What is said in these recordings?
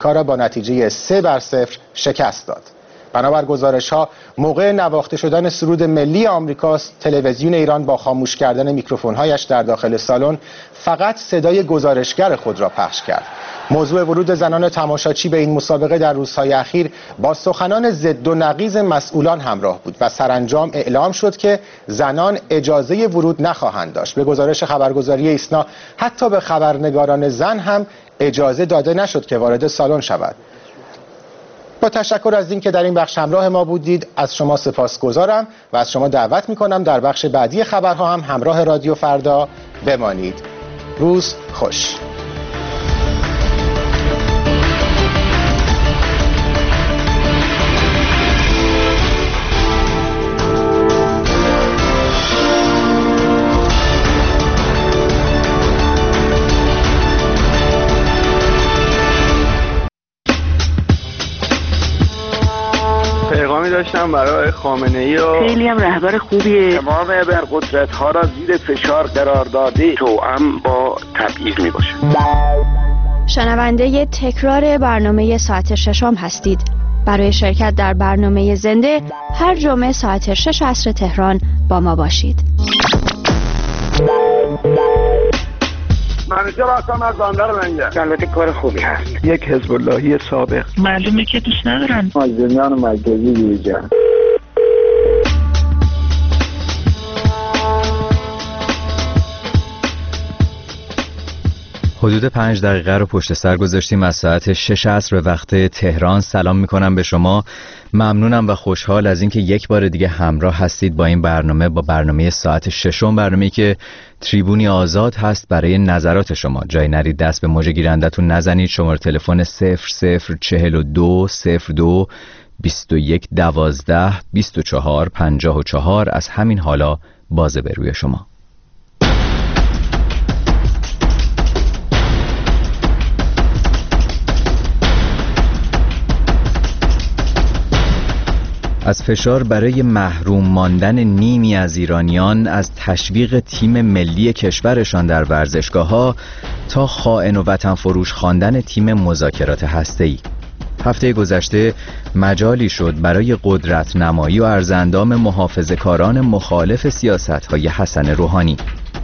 را با نتیجه 3-0 شکست داد. بنابر گزارش‌ها موقع نواخته شدن سرود ملی آمریکا، تلویزیون ایران با خاموش کردن میکروفون‌هایش در داخل سالن فقط صدای گزارشگر خود را پخش کرد. موضوع ورود زنان تماشاچی به این مسابقه در روزهای اخیر با سخنان ضد و نقیض مسئولان همراه بود و سرانجام اعلام شد که زنان اجازه ورود نخواهند داشت. به گزارش خبرگزاری ایسنا حتی به خبرنگاران زن هم اجازه داده نشد که وارد سالن شود. با تشکر از اینکه در این بخش همراه ما بودید از شما سپاسگزارم و از شما دعوت می‌کنم در بخش بعدی خبرها هم همراه رادیو فردا بمانید. روز خوش. پیغامی داشتم برای خامنه‌ای و خیلی هم رهبر خوبیه. تمام ابرقدرت‌ها را زیر فشار قرار داده توأم با تبعیض میباشه. شنونده تکرار برنامه ساعت 6 هستید. برای شرکت در برنامه زنده هر جمعه ساعت 6 عصر تهران با ما باشید. منیجر هستم از بندر منگه. البته کار خوبی هست. یک حزب اللهی سابق. معلومه که دوست ندارن. مازندران مرکزی دیجا. حدود 5 دقیقه رو پشت سر گذاشتیم از ساعت 6 عصر به وقت تهران. سلام میکنم به شما. ممنونم و خوشحال از اینکه یک بار دیگه همراه هستید با این برنامه، با برنامه ساعت 6، برنامه‌ای که تریبونی آزاد هست برای نظرات شما. جای نرید دست به موج گیرندتون نزنید. شماره تلفن 0042 02 21 12 24 54 از همین حالا بازه به روی شما. از فشار برای محروم ماندن نیمی از ایرانیان از تشویق تیم ملی کشورشان در ورزشگاه‌ها تا خائن و وطن فروش خواندن تیم مذاکرات هسته‌ای. هفته گذشته مجالی شد برای قدرت نمایی و ارزاندام محافظه‌کاران مخالف سیاست‌های حسن روحانی.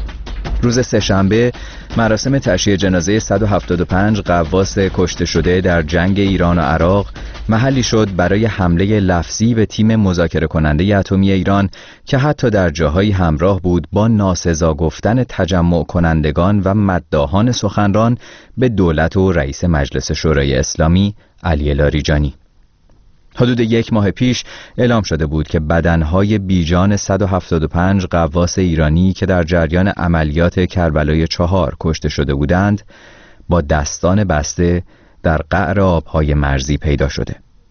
روز سه‌شنبه مراسم تشییع جنازه 175 غواص کشته شده در جنگ ایران و عراق محلی شد برای حمله لفظی به تیم مذاکره کننده اتمی ایران که حتی در جاهایی همراه بود با ناسزا گفتن تجمع کنندگان و مداحان سخنران به دولت و رئیس مجلس شورای اسلامی علی لاریجانی. حدود 1 ماه پیش اعلام شده بود که بدنهای بیجان 175 غواص ایرانی که در جریان عملیات کربلای 4 کشته شده بودند با دستان بسته در قعر آبهای مرزی پیدا شده.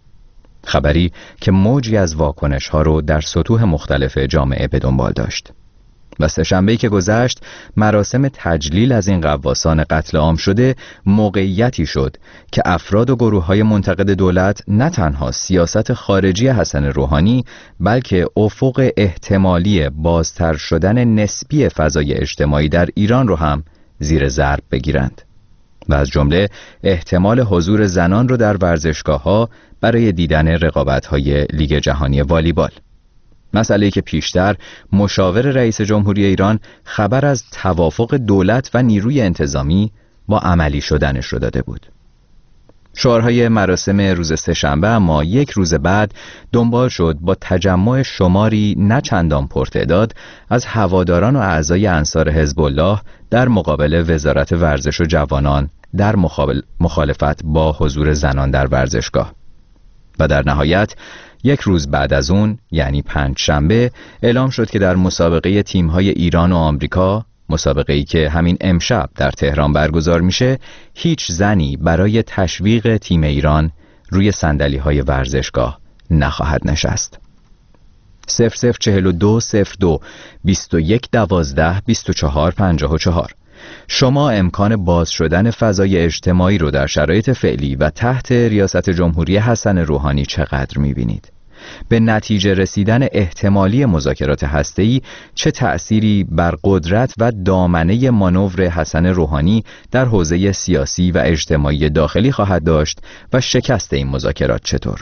خبری که موجی از واکنش‌ها رو در سطوح مختلف جامعه به دنبال داشت. و سه‌شنبه‌ای که گذشت مراسم تجلیل از این غواصان قتل عام شده موقعیتی شد که افراد و گروه‌های منتقد دولت نه تنها سیاست خارجی حسن روحانی بلکه افق احتمالی بازتر شدن نسبی فضای اجتماعی در ایران رو هم زیر ضرب بگیرند و از جمله احتمال حضور زنان رو در ورزشگاه‌ها برای دیدن رقابت‌های لیگ جهانی والیبال. مسئله‌ای که پیشتر مشاور رئیس جمهوری ایران خبر از توافق دولت و نیروی انتظامی با عملی شدنش رو داده بود. شعارهای مراسم روز سه‌شنبه اما یک روز بعد دنبال شد با تجمع شماری نه چندان پرتعداد از هواداران و اعضای انصار حزب الله در مقابل وزارت ورزش و جوانان در مخالفت با حضور زنان در ورزشگاه. و در نهایت یک روز بعد از اون یعنی پنجشنبه اعلام شد که در مسابقه تیم‌های ایران و آمریکا، مسابقه‌ای که همین امشب در تهران برگزار میشه، هیچ زنی برای تشویق تیم ایران روی صندلی‌های ورزشگاه نخواهد نشست. 0042 02 21 12 24 54. شما امکان باز شدن فضای اجتماعی رو در شرایط فعلی و تحت ریاست جمهوری حسن روحانی چقدر می‌بینید؟ به نتیجه رسیدن احتمالی مذاکرات هسته‌ای چه تأثیری بر قدرت و دامنه مانور حسن روحانی در حوزه سیاسی و اجتماعی داخلی خواهد داشت و شکست این مذاکرات چطور؟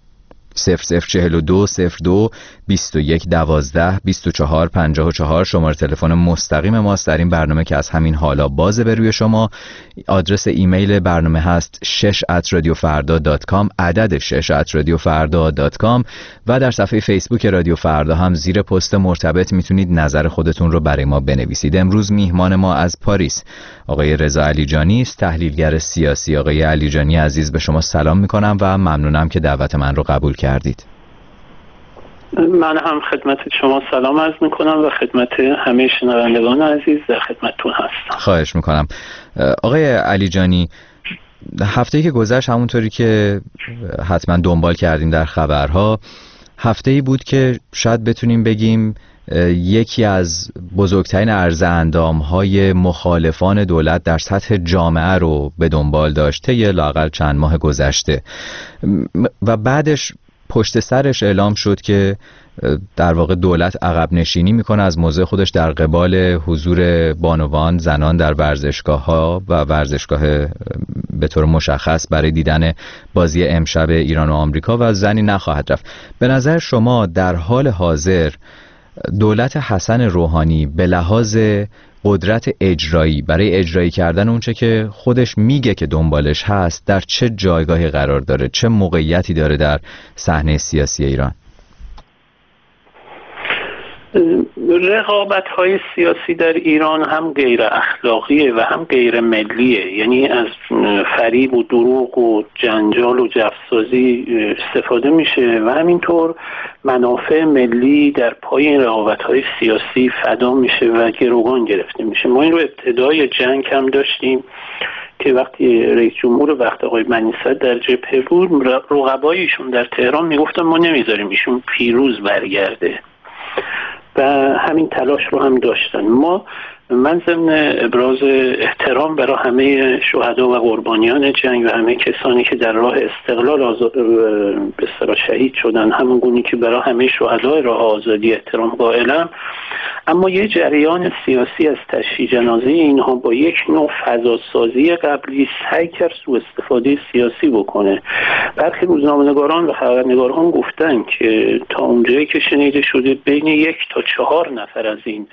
0042 02 21 12 24 54 شماره تلفن مستقیم ماست در این برنامه که از همین حالا بازه به روی شما. آدرس ایمیل برنامه هست 6@radiofarda.com، عدد 6@radiofarda.com، و در صفحه فیسبوک رادیو فردا هم زیر پست مرتبط میتونید نظر خودتون رو برای ما بنویسید. امروز میهمان ما از پاریس آقای رضا علیجانی است، تحلیلگر سیاسی. آقای علیجانی عزیز، به شما سلام میکنم و ممنونم که دعوت من رو قبول کردید. من هم خدمت شما سلام عرض میکنم و خدمت همه شنوندگان عزیز در خدمتتون هستم. خواهش میکنم. آقای علیجانی، هفته‌ای که گذشت همونطوری که حتما دنبال کردیم در خبرها، هفته‌ای بود که شاید بتونیم بگیم یکی از بزرگترین عرض‌اندام‌های مخالفان دولت در سطح جامعه رو به دنبال داشته، یه لااقل چند ماه گذشته، و بعدش پشت سرش اعلام شد که در واقع دولت عقب نشینی میکنه از موضع خودش در قبال حضور بانوان زنان در ورزشگاه‌ها و ورزشگاه به طور مشخص برای دیدن بازی امشب ایران و آمریکا، و زنی نخواهد رفت. به نظر شما در حال حاضر دولت حسن روحانی به لحاظ قدرت اجرایی برای اجرایی کردن اونچه که خودش میگه که دنبالش هست در چه جایگاهی قرار داره؟ چه موقعیتی داره در صحنه سیاسی ایران؟ رقابت‌های سیاسی در ایران هم غیر اخلاقیه و هم غیر ملیه، یعنی از فریب و دروغ و جنجال و جفسازی استفاده میشه و همینطور منافع ملی در پای این رقابت‌های سیاسی فدا میشه و گروگان گرفته میشه. ما این رو ابتدای جنگ هم داشتیم که وقتی رئیس جمهور وقت آقای منیصد در جبهه بود، رقبایشون در تهران میگفتن ما نمیذاریم ایشون پیروز برگرده و همین تلاش رو هم داشتن. من ضمن ابراز احترام برای همه شهدا و قربانیان جنگ و همه کسانی که در راه استقلال به اصطلاح شهید شدن، همون گونه که برای همه شهدای راه آزادی احترام قائلم، اما یه جریان سیاسی از تشییع جنازه اینها با یک نوع فضاسازی قبلی سعی کرد سوء استفاده سیاسی بکنه. برخی روزنامه‌نگاران و خبرنگاران گفتن که تا اونجایی که شنیده شده بین 1 تا 4 نفر از این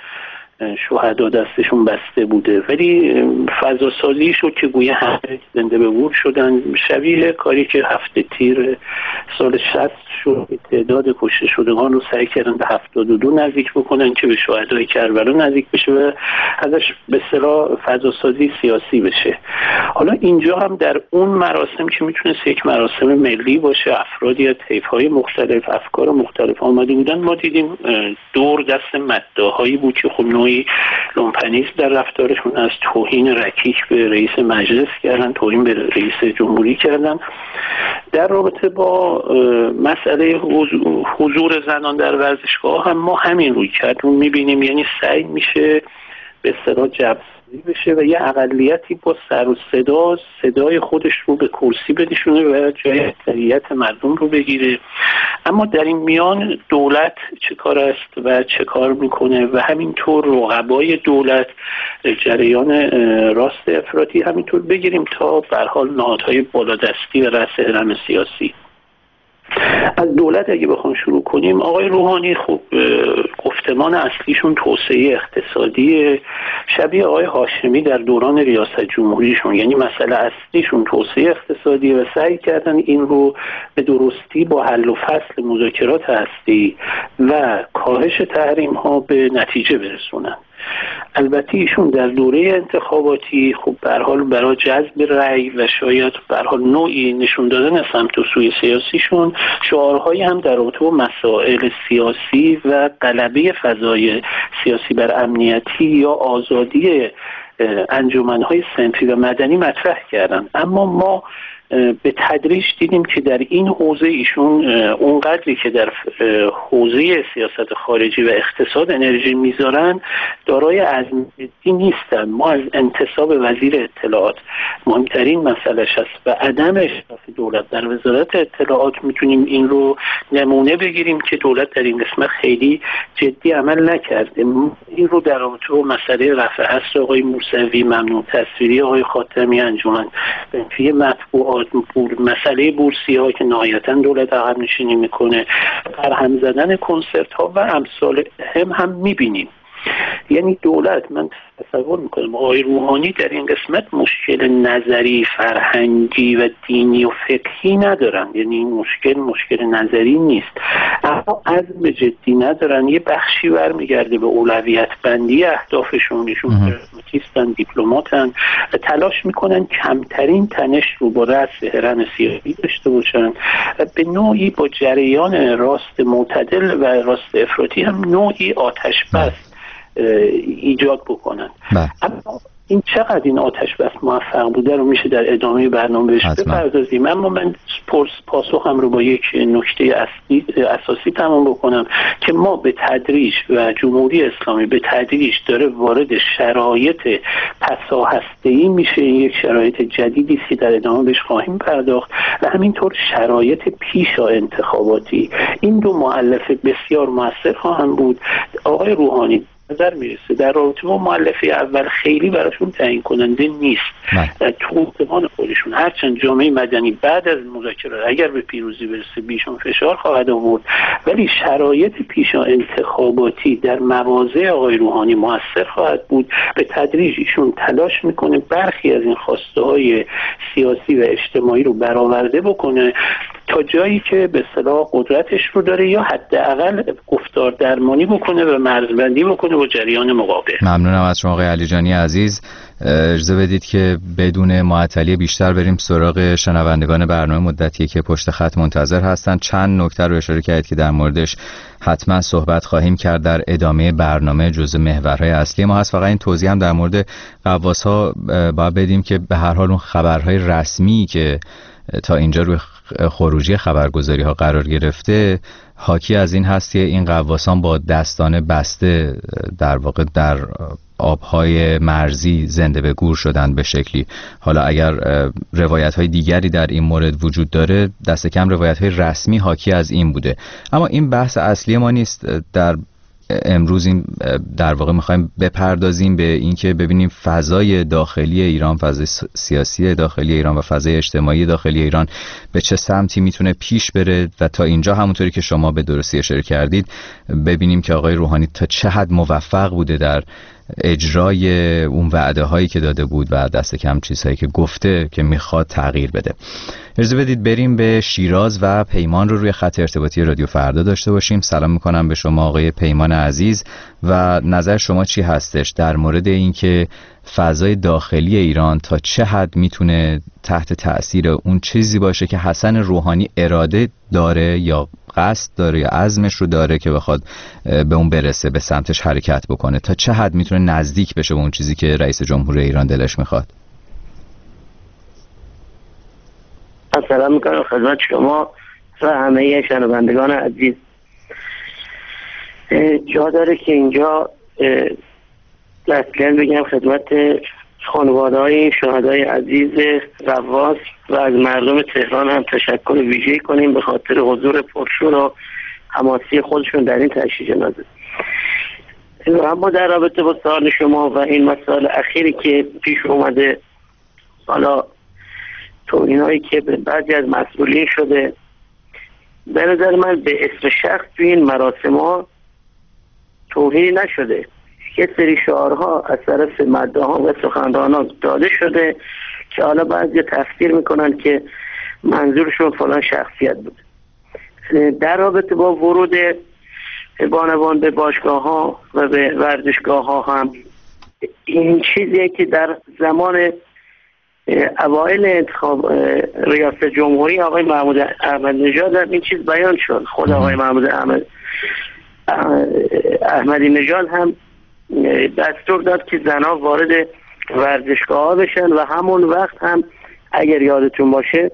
شهدا دستشون بسته بوده، ولی فضا سازی شد که گویا همه زنده به گور شدن، شبیه کاری که هفته تیر سال 60 شد. تعداد کشته شدگان رو سعی کردن به 72 نزدیک بکنن که به شهدای کربلا نزدیک بشه و ازش به اصطلاح فضا سازی سیاسی بشه. حالا اینجا هم در اون مراسم که میتونست یک مراسم ملی باشه، افرادی از طیف‌های مختلف، افکار مختلف آمده بودن، ما دیدیم دور دست مداحایی بود که خب نوعی لومپنیسم در رفتارشون، از توهین رکیک به رئیس مجلس کردن، توهین به رئیس جمهوری کردن. در رابطه با مسئله حضور زنان در ورزشگاه هم ما همین روی کردون میبینیم، یعنی سعی میشه به اصطلاح جبری بشه و یه اقلیتی با سر و صدای خودش رو به کرسی بنشونه و جای اکثریت مردم رو بگیره. اما در این میان دولت چه کار است و چه کار میکنه و همینطور رقبای دولت، جریان راست افراطی، همینطور بگیریم تا به هر حال نهادهای بالادستی و رأس هرم سیاسی. از دولت اگه بخوام شروع کنیم، آقای روحانی خب گفتمان اصلیشون توسعه اقتصادی، شبیه آقای هاشمی در دوران ریاست جمهوریشون، یعنی مسئله اصلیشون توسعه اقتصادی و سعی کردن این رو به درستی با حل و فصل مذاکرات هستی و کاهش تحریم ها به نتیجه برسونن. البته ایشون در دوره انتخاباتی خب به هر حال برای جذب رأی و شاید به هر حال نوعی نشون دادن سمت و سوی سیاسیشون، شعارهایی هم در رابطه با مسائل سیاسی و غلبه فضای سیاسی بر امنیتی یا آزادی انجمنهای صنفی و مدنی مطرح کردن. اما ما به تدریج دیدیم که در این حوزه ایشون اونقدری که در حوزه سیاست خارجی و اقتصاد انرژی میذارن دارای عزم جدی نیستن. ما از انتصاب وزیر اطلاعات مهمترین مسئلهش است و عدم اشراف دولت در وزارت اطلاعات میتونیم این رو نمونه بگیریم که دولت در این قسمت خیلی جدی عمل نکرده. این رو در رابطه با مسئله رفع حصر آقای موسوی، ممنوع تصویری آقای خاتمی، انجمن بنفی مطبوعات، مسئله بورسیه‌ها که نهایتاً دولت عقب نشینی میکنه، برهم زدن کنسرت ها و امثال هم میبینیم. یعنی دولت، من تصور میکنم آقای روحانی در این قسمت مشکل نظری، فرهنگی و دینی و فقهی ندارن، یعنی این مشکل نظری نیست، اما عزم جدی ندارن. یه بخشی برمیگرده به اولویت بندی اهدافشون، ایشون پراسماتیستن، دیپلماتن و تلاش میکنن کمترین تنش رو با رأس هرم سیاسی داشته باشن، به نوعی با جریان راست معتدل و راست افراطی هم نوعی آتش بس ایجاد بکنن. اما این چقدر این آتش بس موفق بوده رو میشه در ادامه برنامه بهش بپردازیم. اما من پاسخم رو با یک نکته اساسی تمام بکنم که ما به تدریج و جمهوری اسلامی به تدریج داره وارد شرایط پساهسته‌ای میشه. یک شرایط جدیدی است که در ادامه بهش خواهیم پرداخت و همینطور شرایط پیشا انتخاباتی. این دو مؤلفه بسیار موثر خواهند بود. آقای روحانی نظر میرسه در رابطه با مؤلفه اول خیلی براشون تعیین کننده نیست تو زمان خودشون، هرچند جامعه مدنی بعد از مذاکرات اگر به پیروزی برسه بیشون فشار خواهد آورد، ولی شرایط پیشا انتخاباتی در مواضع آقای روحانی موثر خواهد بود. به تدریج ایشون تلاش میکنه برخی از این خواسته های سیاسی و اجتماعی رو برآورده بکنه تا جایی که به اصطلاح قدرتش رو داره، یا حداقل گفتار درمانی بکنه و مرزبندی بکنه با جریان مقابل. ممنونم از شما آقای علیجانی عزیز. اجازه بدید که بدون معطلی بیشتر بریم سراغ شنوندگان برنامه مدتی که پشت خط منتظر هستند. چند نکته رو اشاره کردید که در موردش حتما صحبت خواهیم کرد در ادامه برنامه، جزء محورهای اصلی ما هست. فقط این توضیح هم در مورد غواص‌ها باید بدیم که به هر حال اون خبرهای رسمی که تا اینجا روی خروجی خبرگزاری ها قرار گرفته حاکی از این هست که این غواصان با دستان بسته در واقع در آبهای مرزی زنده به گور شدن به شکلی. حالا اگر روایت های دیگری در این مورد وجود داره، دست کم روایت های رسمی حاکی از این بوده. اما این بحث اصلی ما نیست. در امروز این در واقع میخوایم بپردازیم به اینکه ببینیم فضای داخلی ایران، فضای سیاسی داخلی ایران و فضای اجتماعی داخلی ایران به چه سمتی میتونه پیش بره و تا اینجا همونطوری که شما به درستی اشاره کردید ببینیم که آقای روحانی تا چه حد موفق بوده در اجرای اون وعده هایی که داده بود و دست کم چیزهایی که گفته که میخواد تغییر بده. اجازه بدید بریم به شیراز و پیمان رو روی خط ارتباطی رادیو فردا داشته باشیم. سلام میکنم به شما آقای پیمان عزیز و نظر شما چی هستش در مورد اینکه فضای داخلی ایران تا چه حد میتونه تحت تأثیر اون چیزی باشه که حسن روحانی اراده داره یا قصد داره یا عزمش رو داره که بخواد به اون برسه، به سمتش حرکت بکنه، تا چه حد میتونه نزدیک بشه به اون چیزی که رئیس جمهور ایران دلش میخواد؟ سلام میکنم خدمت شما و همه شنوندگان عزیز. جا داره که اینجا اصلا بگم خدمت خانواده‌های شهدای عزیز غواص و از مردم تهران هم تشکر ویژه‌ای کنیم به خاطر حضور پرشور و حماسی خودشون در این تشییع جنازه. اما در رابطه با سوال شما و این مسائل اخیری که پیش اومده، حالا توهینایی که به بعضی از مسئولین شده، به نظر من به اسم شخص تو این مراسم ها توهینی نشده. یه سری شعارها از طرف مداحان و سخنرانان داده شده که حالا بعضی تفسیر میکنن که منظورشون فلان شخصیت بود. در رابطه با ورود بانوان به باشگاه ها و به ورزشگاه ها هم این چیزیه که در زمان اوایل انتخاب ریاست جمهوری آقای محمود احمد نژاد این چیز بیان شد. خود آقای محمود احمدی نژاد هم دستور داد که زنها وارد ورزشگاه ها بشن و همون وقت هم اگر یادتون باشه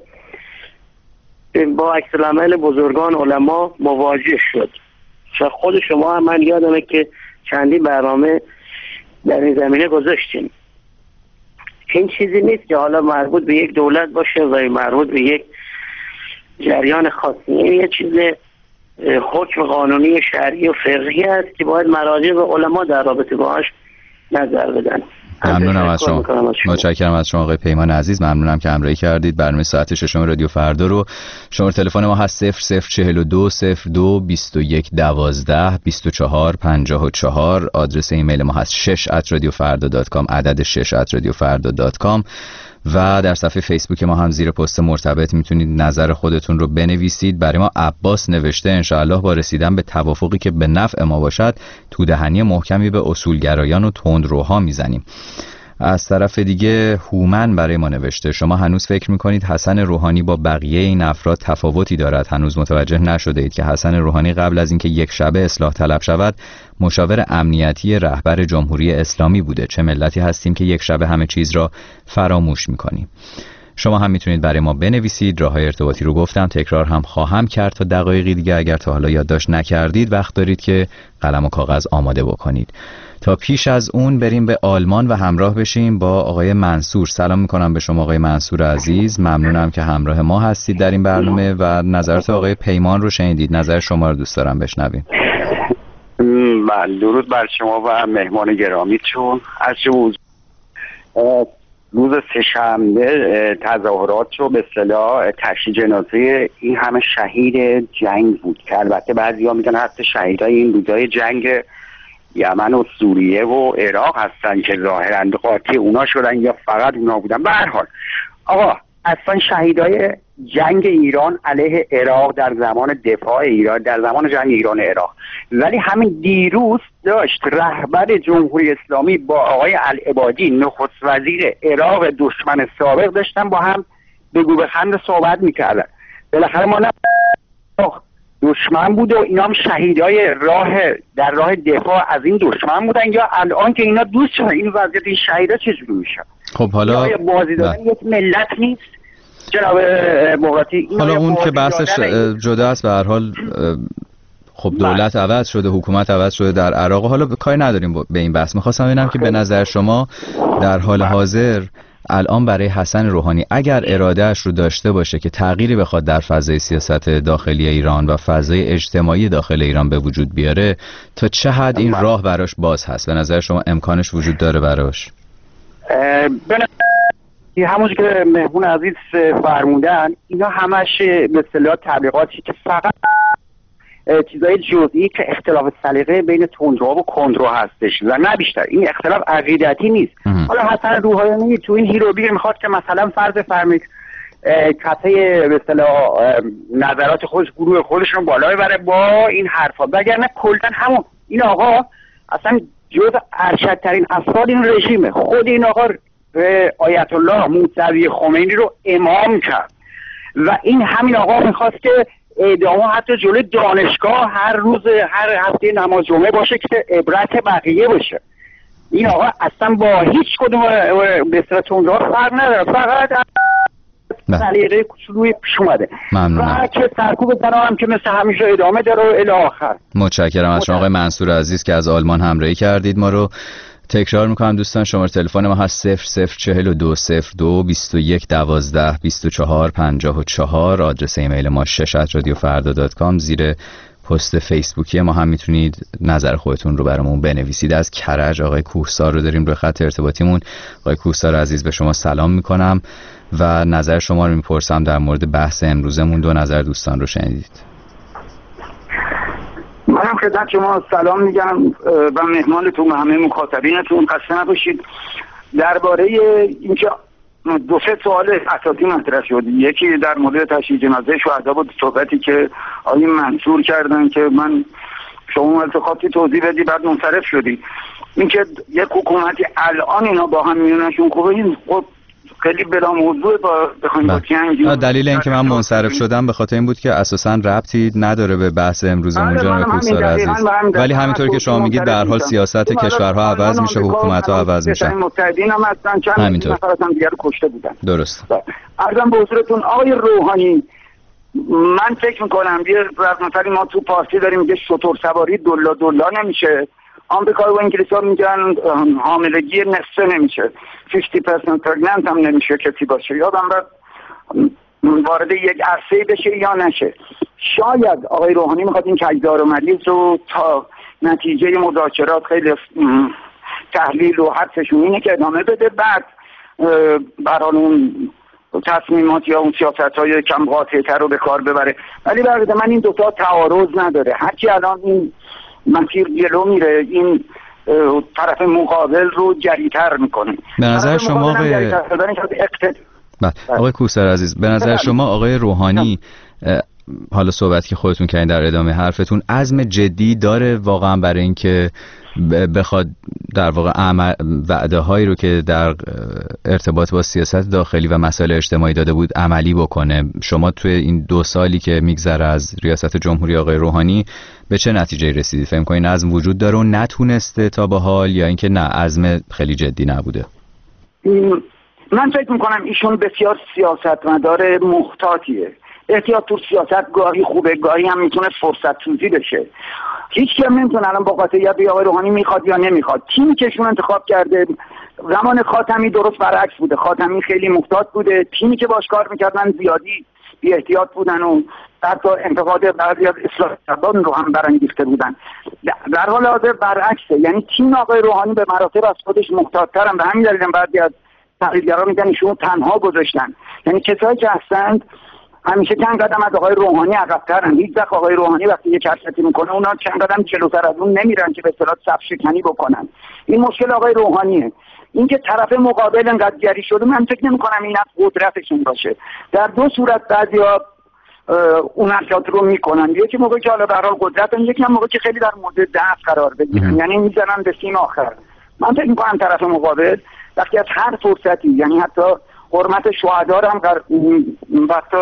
با عکس العمل بزرگان علما مواجه شد. خود شما هم من یادمه که چندی برنامه در این زمینه گذاشتیم. این چیزی نیست که حالا مربوط به یک دولت باشه و مربوط به یک جریان خاصی. این یه چیز حکم قانونی شرعی و فقهی است که باید مراجع و علما در رابطه باهاش نظر بدن. ممنونم از شما. متشکرم از شما آقای پیمان عزیز. ممنونم که همراهی کردید. برنامه ساعت ششم رادیو فردا رو شماره تلفن ما هست 0042 02 21 12 24 54. آدرس ایمیل ما هست 6@radiofarda.com، عدد 6@radiofarda.com، و در صفحه فیسبوک ما هم زیر پست مرتبط میتونید نظر خودتون رو بنویسید. برای ما عباس نوشته انشاءالله با رسیدن به توافقی که به نفع ما باشد تودهنی محکمی به اصولگرایان و تندروها میزنیم. از طرف دیگه هومن برای ما نوشته شما هنوز فکر میکنید حسن روحانی با بقیه این افراد تفاوتی دارد؟ هنوز متوجه نشده اید که حسن روحانی قبل از اینکه یک شبه اصلاح طلب شود مشاور امنیتی رهبر جمهوری اسلامی بوده. چه ملتی هستیم که یک شبه همه چیز را فراموش میکنیم؟ شما هم میتونید برای ما بنویسید. راههای ارتباطی رو گفتم، تکرار هم خواهم کرد تا دقایقی دیگه. اگر تا حالا یادداشت نکردید وقت دارید که قلم و کاغذ آماده بکنید. تا پیش از اون بریم به آلمان و همراه بشیم با آقای منصور. سلام میکنم به شما آقای منصور عزیز. ممنونم که همراه ما هستید در این برنامه و نظرات آقای پیمان رو شنیدید. نظر شما رو دوست دارم بشنویم. بله، درود بر شما و مهمان گرامیتون. از روز سه‌شنبه تظاهرات رو به اصطلاح تشییع جنازه این همه شهید جنگ بود که البته بعضی‌ها میگن حتی شهیدای این روزای جنگ یمن و سوریه و عراق هستن که ظاهراً قاطی اونا شدن یا فقط اونا بودن. به هر حال آقا اصلا شهیدای جنگ ایران علیه عراق در زمان دفاع ایران در زمان جنگ ایران عراق، ولی همین دیروز داشت رهبر جمهوری اسلامی با آقای العبادی نخست وزیر عراق دشمن سابق داشتن با هم بگو بخند صحبت میکردن. بالاخره ما دشمن بود و اینا هم شهیدای در راه دفاع از این دشمن بودن، یا الان که اینا دوست شدن این وضعیت این شهیدا چجوری میشه؟ خب حالا بازی دادن یک ملت نیست جناب مقاطی. حالا اون که بحثش جدا است. به هر حال خب دولت عوض شده، حکومت عوض شده در عراق. حالا کاری نداریم به این بحث. می‌خواستم ببینم که به نظر شما در حال حاضر الان برای حسن روحانی اگر ارادهش رو داشته باشه که تغییری بخواد در فضای سیاست داخلی ایران و فضای اجتماعی داخل ایران به وجود بیاره، تا چه حد این راه براش باز هست؟ به نظر شما امکانش وجود داره براش؟ همونجور که مهمون عزیز فرمودن اینا همش به اصطلاح تبلیغاتی که فقط چیزای جزئی که اختلاف سلیقه بین تندرو و کندرو هستش و نه بیشتر. این اختلاف عقیدتی نیست. حالا حسن روحانی تو این هیروبیر میخواد که مثلا فرض فرمایید کته به اصطلاح نظرات گروه خودشون بالا ببره با این حرفا، وگرنه کلا همون این آقا اصلا جز ارشدترین افراد این رژیمه. خود این آقا آیت الله موسوی خمینی رو امام کرد و این همین آقا میخواست که اعدام حتی جلوی دانشگاه هر هفته نماز جمعه باشه که عبرت بقیه باشه. این آقا اصلا با هیچ کدوم به اصطلاح تندرو فرق نداره، فقط سلیقه کوچولوی پیش اومده و که سرکوب هم که مثل همیشه ادامه داره و الی آخر. متشکرم از شما آقای منصور عزیز که از آلمان همراهی کردید ما رو. تکرار میکنم دوستان، شماره تلفن ما هست 0042 02 21 12 24 54. آدرس ایمیل ما 6@radiofarda.com. زیر پست فیسبوکی ما هم میتونید نظر خودتون رو برامون بنویسید. از کرج آقای کوهسار رو داریم روی خط ارتباطیمون. آقای کوهسار عزیز به شما سلام میکنم و نظر شما رو میپرسم در مورد بحث امروزمون. دو نظر دوستان رو شنیدید. منم خدمت شما سلام میگم و مهمانتون و همه مخاطبینتون خسته نباشید. درباره اینکه دو سه سوال اساسی مطرح شد. یکی در مورد تشییع جنازه شهدا بود، صحبتی که آقای منصور کردن که من شما التخاطی توضیح بدی بعد منصرف شدی. اینکه یک حکومتی الان اینا با هم میونشون خوبه، این خب خیلی بلا موضوع با بخوایم با جنگ. دلیل اینکه من منصرف شدم به خاطر این بود که اساساً ربطی نداره به بحث امروزمون جناب کوهسار عزیز، ولی همینطور که شما میگید به هر حال سیاست کشورها عوض میشه، حکومت‌ها عوض میشن. متحدین هم هستن، چند نفر هم دیگر کشته بودن. درست. عرضم به حضورتون آقای روحانی، من فکر میکنم یه مثلا ما تو پارتی داریم میگه شتر سواری دلا نمیشه. آمریکا و انگلیس ها میگن حاملگی نصفه نمیشه، 50% پرگننت هم نمیشه کسی باشه. یادم وارد یک عرصه بشه یا نشه. شاید آقای روحانی میخواد این کجدار و مریض رو تا نتیجه مذاکرات خیلی تحلیل و حرفشون اینه که ادامه بده، بعد برای اون تصمیمات یا اون سیاست‌های کم قاطع‌تر رو به کار ببره. ولی برای من این دوتا تعارض نداره. هرچی الان این مسیر جلو میره این طرف مقابل رو جری‌تر میکنه. به نظر شما آقای کوهسار عزیز، به نظر شما آقای روحانی حالا صحبت که خودتون کردین در ادامه حرفتون عزم جدی داره واقعا برای اینکه بخواد در واقع وعده هایی رو که در ارتباط با سیاست داخلی و مسائل اجتماعی داده بود عملی بکنه؟ شما توی این 2 سالی که میگذره از ریاست جمهوری آقای روحانی به چه نتیجه رسیدید؟ فکر می‌کنین عزم وجود داره و نتونسته تا به حال، یا اینکه نه عزم خیلی جدی نبوده؟ من فکر میکنم ایشون بسیار سیاستمدار محتاطیه. احتیاط تو سیاست گاهی خوبه، گاهی هم میتونه فرصت سوزی بشه. هیچ کم نمیتونه الان با قاطعیت بگه آقای روحانی میخواد یا نمیخواد. تیمی که ایشون انتخاب کرده زمان خاتمی درست برعکس بوده. خاتمی خیلی محتاط بوده، تیمی که باش کار میکردن زیادی بی احتیاط بودن و حتی انتقاد بعضی از اصلاح طلبان رو هم برانگیخته بودن. در حال حاضر برعکسه، یعنی تیم آقای روحانی به مراتب از خودش محتاط‌ترن. به همین دلیل بعضی از تحلیلگرا میگن ایشون تنها گذاشتن. یعنی کسایی که هستند همیشه چند قدم از آقای روحانی عقب‌ترن. هیچ وقت آقای روحانی وقتی یک حرکتی میکنه اونا چند قدم جلوتر از اون نمیرن که به اصطلاح صف شکنی بکنن. این مشکل آقای روحانیه. اینکه طرف مقابل انقدر جری شده من فکر نمی‌کنم این از قدرتشون باشه. در 2 صورت بعضیا اون حرکات رو میکنن، یکی موقعی که حالا به هر حال قدرتن، یکی هم موقعی که خیلی در مورد دست قرار بگیرن، یعنی میزنن به سیم آخر. من فکر می‌کنم طرف مقابل وقتی از هر فرصتی، یعنی حتی حرمت شهدا هم وقتی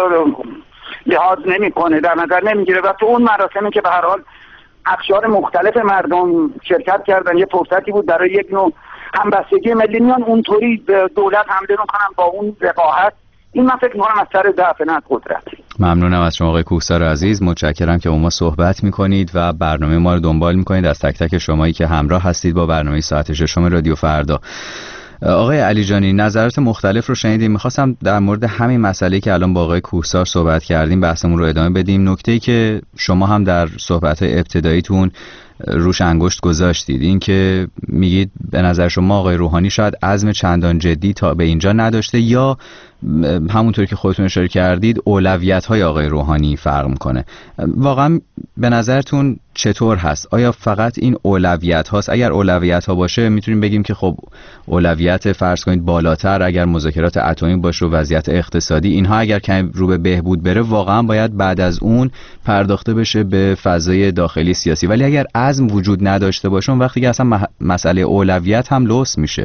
لحاظ نمیکنه، در نظر نمیگیره و تو اون مراسمی که به هر حال اقشار مختلف مردم شرکت کردن یه فرصتی بود برای یک نوع همبستگی ملی، میان اونطوری به دولت حمله میکنن با اون وقاحت. این من فکر میکنم از سر ضعف نه قدرت. ممنونم از شما آقای کوهسار عزیز، متشکرم که با ما صحبت میکنید و برنامه ما رو دنبال میکنید. از تک تک شمایی که همراه هستید با برنامه ساعت 6 رادیو فردا. آقای علیجانی، نظرات مختلف رو شنیدیم. میخواستم در مورد همین مسئله که الان با آقای کوهسار صحبت کردیم بحثمون رو ادامه بدیم. نکته‌ای که شما هم در صحبت‌های ابتداییتون روش انگشت گذاشتید، این که میگید به نظر شما آقای روحانی شاید عزم چندان جدی تا به اینجا نداشته، یا همونطوری که خودتون اشاره کردید اولویت‌های آقای روحانی فرق میکنه. واقعا به نظرتون چطور هست؟ آیا فقط این اولویت هاست؟ اگر اولویت ها باشه میتونیم بگیم که خب اولویت فرض کنید بالاتر اگر مذاکرات اتمی باشه و وضعیت اقتصادی، اینها اگر کمی رو به بهبود بره واقعا باید بعد از اون پرداخته بشه به فضای داخلی سیاسی. ولی اگر عزم وجود نداشته باشه وقتی که اصلا مسئله اولویت هم لوس میشه.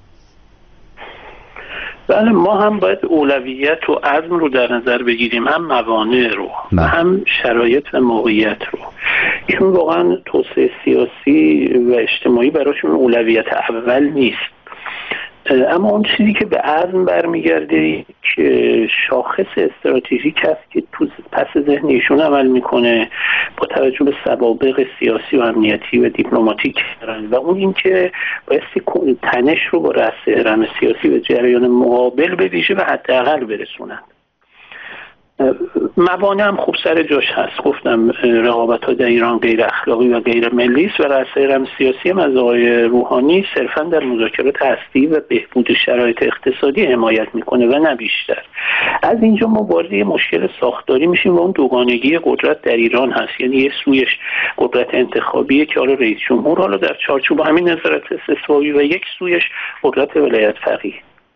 بله، ما هم باید اولویت و عزم رو در نظر بگیریم، هم موانع رو هم شرایط و موقعیت رو. ایشون واقعا توسعه سیاسی و اجتماعی براشون اولویت اول نیست، اما اون چیزی که به عزم برمیگرده که شاخص استراتژیک هست که تو پس ذهن ایشون عمل میکنه با توجه به سوابق سیاسی و امنیتی و دیپلماتیک دارن، و اون این که بایستی تنش رو با رأس هرم سیاسی و جریان مقابل به ویژه به حداقل برسونن. موانع هم خوب سر جاش هست. گفتم رقابت‌ها در ایران غیر اخلاقی و غیر ملی است و رأس هرم سیاسی هم از آقای روحانی صرفاً در مذاکرات هستی و بهبود شرایط اقتصادی حمایت میکنه و نه بیشتر. از اینجا ما وارد یه مشکل ساختاری میشیم و اون دوگانگی قدرت در ایران هست. یعنی یه سویش قدرت انتخابیه که حالا رئیس جمهور حالا در چارچوب همین نظارت استثنایی و یک سویش قدرت ولایت فقیه.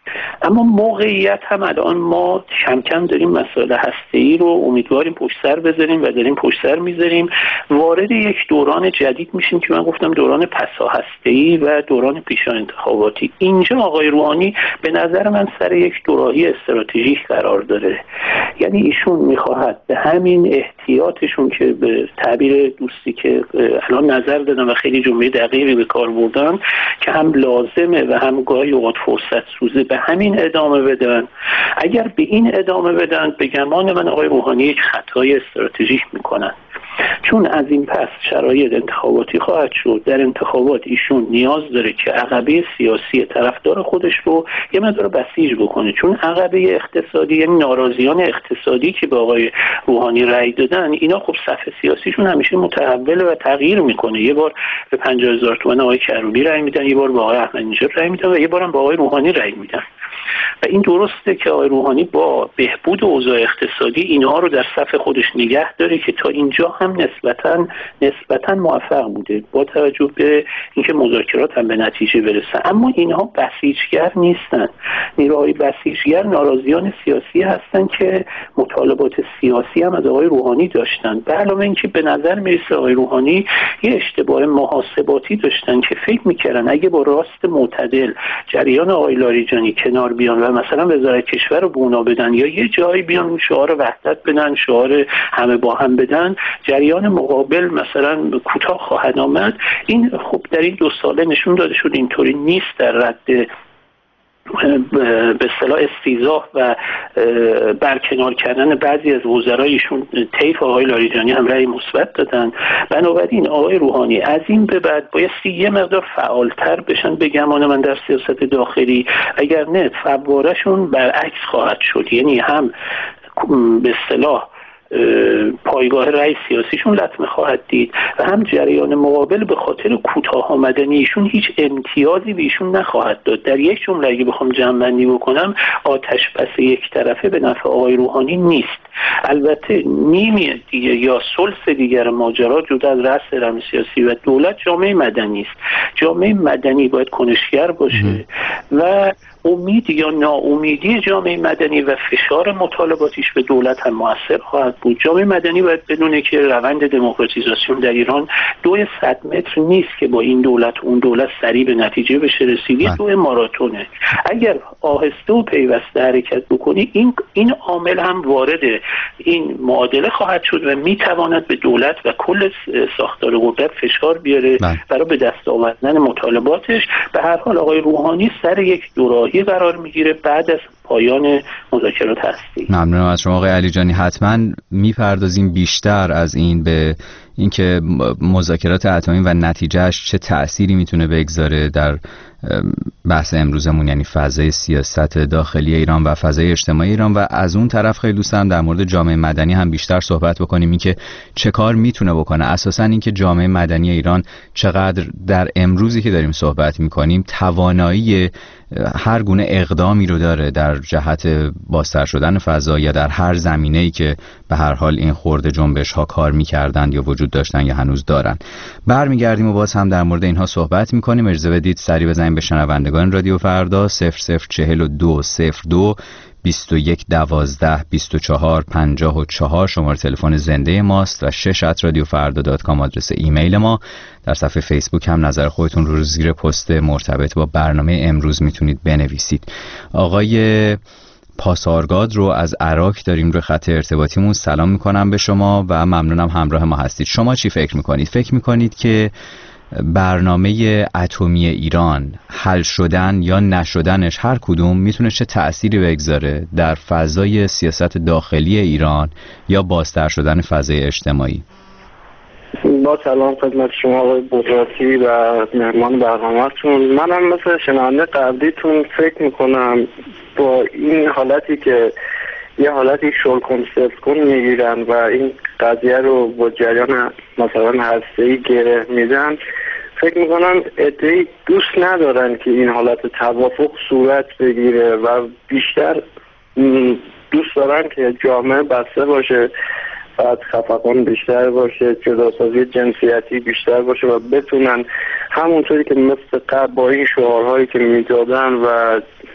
اما موقعیت هم الان ما کم کم داریم مسائل هسته‌ای رو امیدواریم پشت سر بذاریم و داریم پشت سر میذاریم، وارد یک دوران جدید میشیم که من گفتم دوران پسا هسته‌ای و دوران پیشا انتخاباتی. اینجا آقای روحانی به نظر من سر یک دوراهی استراتژیک قرار داره، یعنی ایشون میخواهد به همین احتیاطشون که به تعبیر دوستی که الان نظر دادن و خیلی جمله دقیقی به کار بردن که هم لازمه و هم گاهی اوقات فرصت سوزه، به همین ادامه بدن. اگر به این ادامه بدن به گمان من آقای روحانی یک خطای استراتژیک میکنن، چون از این پس شرایط انتخاباتی خواهد شد. در انتخابات ایشون نیاز داره که عقبه سیاسی طرفدار خودش رو یه مقدار بسیج بکنه، چون عقبه اقتصادی، یعنی ناراضیان اقتصادی که به آقای روحانی رأی دادن، اینا خب صف سیاسیشون همیشه متحول و تغییر میکنه. یه بار به 50,000 تومان آقای کروبی رأی میدن، یه بار به آقای احمدی نژاد رأی میدن و یه بارم به آقای روحانی رأی میدن. و این درسته که آقای روحانی با بهبود اوضاع اقتصادی اینها رو در صف خودش نگه داره که تا اینجا هم نسبتاً موفق بوده با توجه به اینکه مذاکرات هم به نتیجه برسن. اما اینها بسیجگر نیستن. نیروهای بسیجگر ناراضیان سیاسی هستن که مطالبات سیاسی هم از آقای روحانی داشتن. به علاوه اینکه به نظر میرسه آقای روحانی یه اشتباه محاسباتی داشتن که فکر میکردن اگه با راست معتدل جریان آقای لاریجانی کنار بیان و مثلا وزارت کشور رو به اونا بدن یا یه جایی بیان شعار وحدت بدن، شعار همه با هم بدن، جریان مقابل مثلا کوتاه خواهد آمد. این خب در این 2 ساله نشون داده شد اینطوری نیست. در رد به اصطلاح استیضاح و برکنار کردن بعضی از وزرایشون طیف آقای لاریجانی هم رأی مثبت دادن. بنابراین آقای روحانی از این به بعد بایستی یه مقدار فعالتر بشن به گمان من در سیاست داخلی، اگر نه فوارهشون برعکس خواهد شد. یعنی هم به اصطلاح پایگاه رأی سیاسیشون لطمه خواهد دید و هم جریان مقابل به خاطر کوتاه آمدنیشون هیچ امتیازی به ایشون نخواهد داد. در یک جمله اگه بخوام جمع‌بندی بکنم، آتش بس یک طرفه به نفع آقای روحانی نیست. البته نیمی دیگه یا ثلث دیگر ماجرا جدا از رأس رم سیاسی و دولت جامعه مدنی است. جامعه مدنی باید کنشگر باشه و امید یا ناامیدی جامعه مدنی و فشار مطالباتیش به دولت هم مؤثر خواهد بود. جامعه مدنی باید بدونه که روند دموکراتیزاسیون در ایران 200 متر نیست که با این دولت اون دولت سریع به نتیجه بشه رسیدی، 2 ماراتونه. اگر آهسته و پیوسته حرکت بکنی این عامل هم وارد این معادله خواهد شد و میتواند به دولت و کل ساختار قدرت فشار بیاره برای به دست آوردن مطالباتش. به هر حال آقای روحانی سر یک دوراهی قرار میگیره بعد از پایان مذاکرات هستی. ممنونم از شما آقای علیجانی. حتما میپردازیم بیشتر از این به اینکه مذاکرات اتمی و نتیجهش چه تأثیری میتونه بگذاره در بحث امروزمون، یعنی فضای سیاست داخلی ایران و فضای اجتماعی ایران. و از اون طرف خیلی دوست دارم در مورد جامعه مدنی هم بیشتر صحبت بکنیم، این که چه کار میتونه بکنه. اساساً این که جامعه مدنی ایران چقدر در امروزی که داریم صحبت میکنیم توانایی هر گونه اقدامی رو داره در جهت بازتر شدن فضا یا در هر زمینه‌ای که به هر حال این خرده جنبش ها کار میکردن یا وجود داشتن یا هنوز دارن. برمیگردیم و باز هم در مورد اینها صحبت میکنیم. اجازه بدید سری بزنیم به شنوندگان رادیو فردا. 004202 21 12 24 54 شماره تلفن زنده ماست و 6@radiofarda.com آدرس ایمیل ما. در صفحه فیسبوک هم نظر خودتون رو زیر پست مرتبط با برنامه امروز میتونید بنویسید. آقای پاسارگاد رو از عراق داریم روی خط ارتباطیمون. سلام میکنم به شما و ممنونم همراه ما هستید. شما چی فکر میکنید؟ فکر میکنید که برنامه اتمی ایران حل شدن یا نشدنش هر کدوم میتونه چه تأثیری بگذاره در فضای سیاست داخلی ایران یا بازتر شدن فضای اجتماعی؟ با سلام خدمت شما آقای بودراتی و مهمان برنامه‌تون. منم مثل شنونده قبلیتون فکر میکنم با این حالتی که یه حالتی شلکن سفکن میگیرن و این قضیه رو با جریان مثلا هسته‌ای گره میدن، فکر میکنم عده‌ای دوست ندارن که این حالت توافق صورت بگیره و بیشتر دوست دارن که جامعه بسته باشه، بعد خفقان بیشتر باشه، جداسازی جنسیتی بیشتر باشه و بتونن همونطوری که مثل قبل با این شعارهایی که میدادن و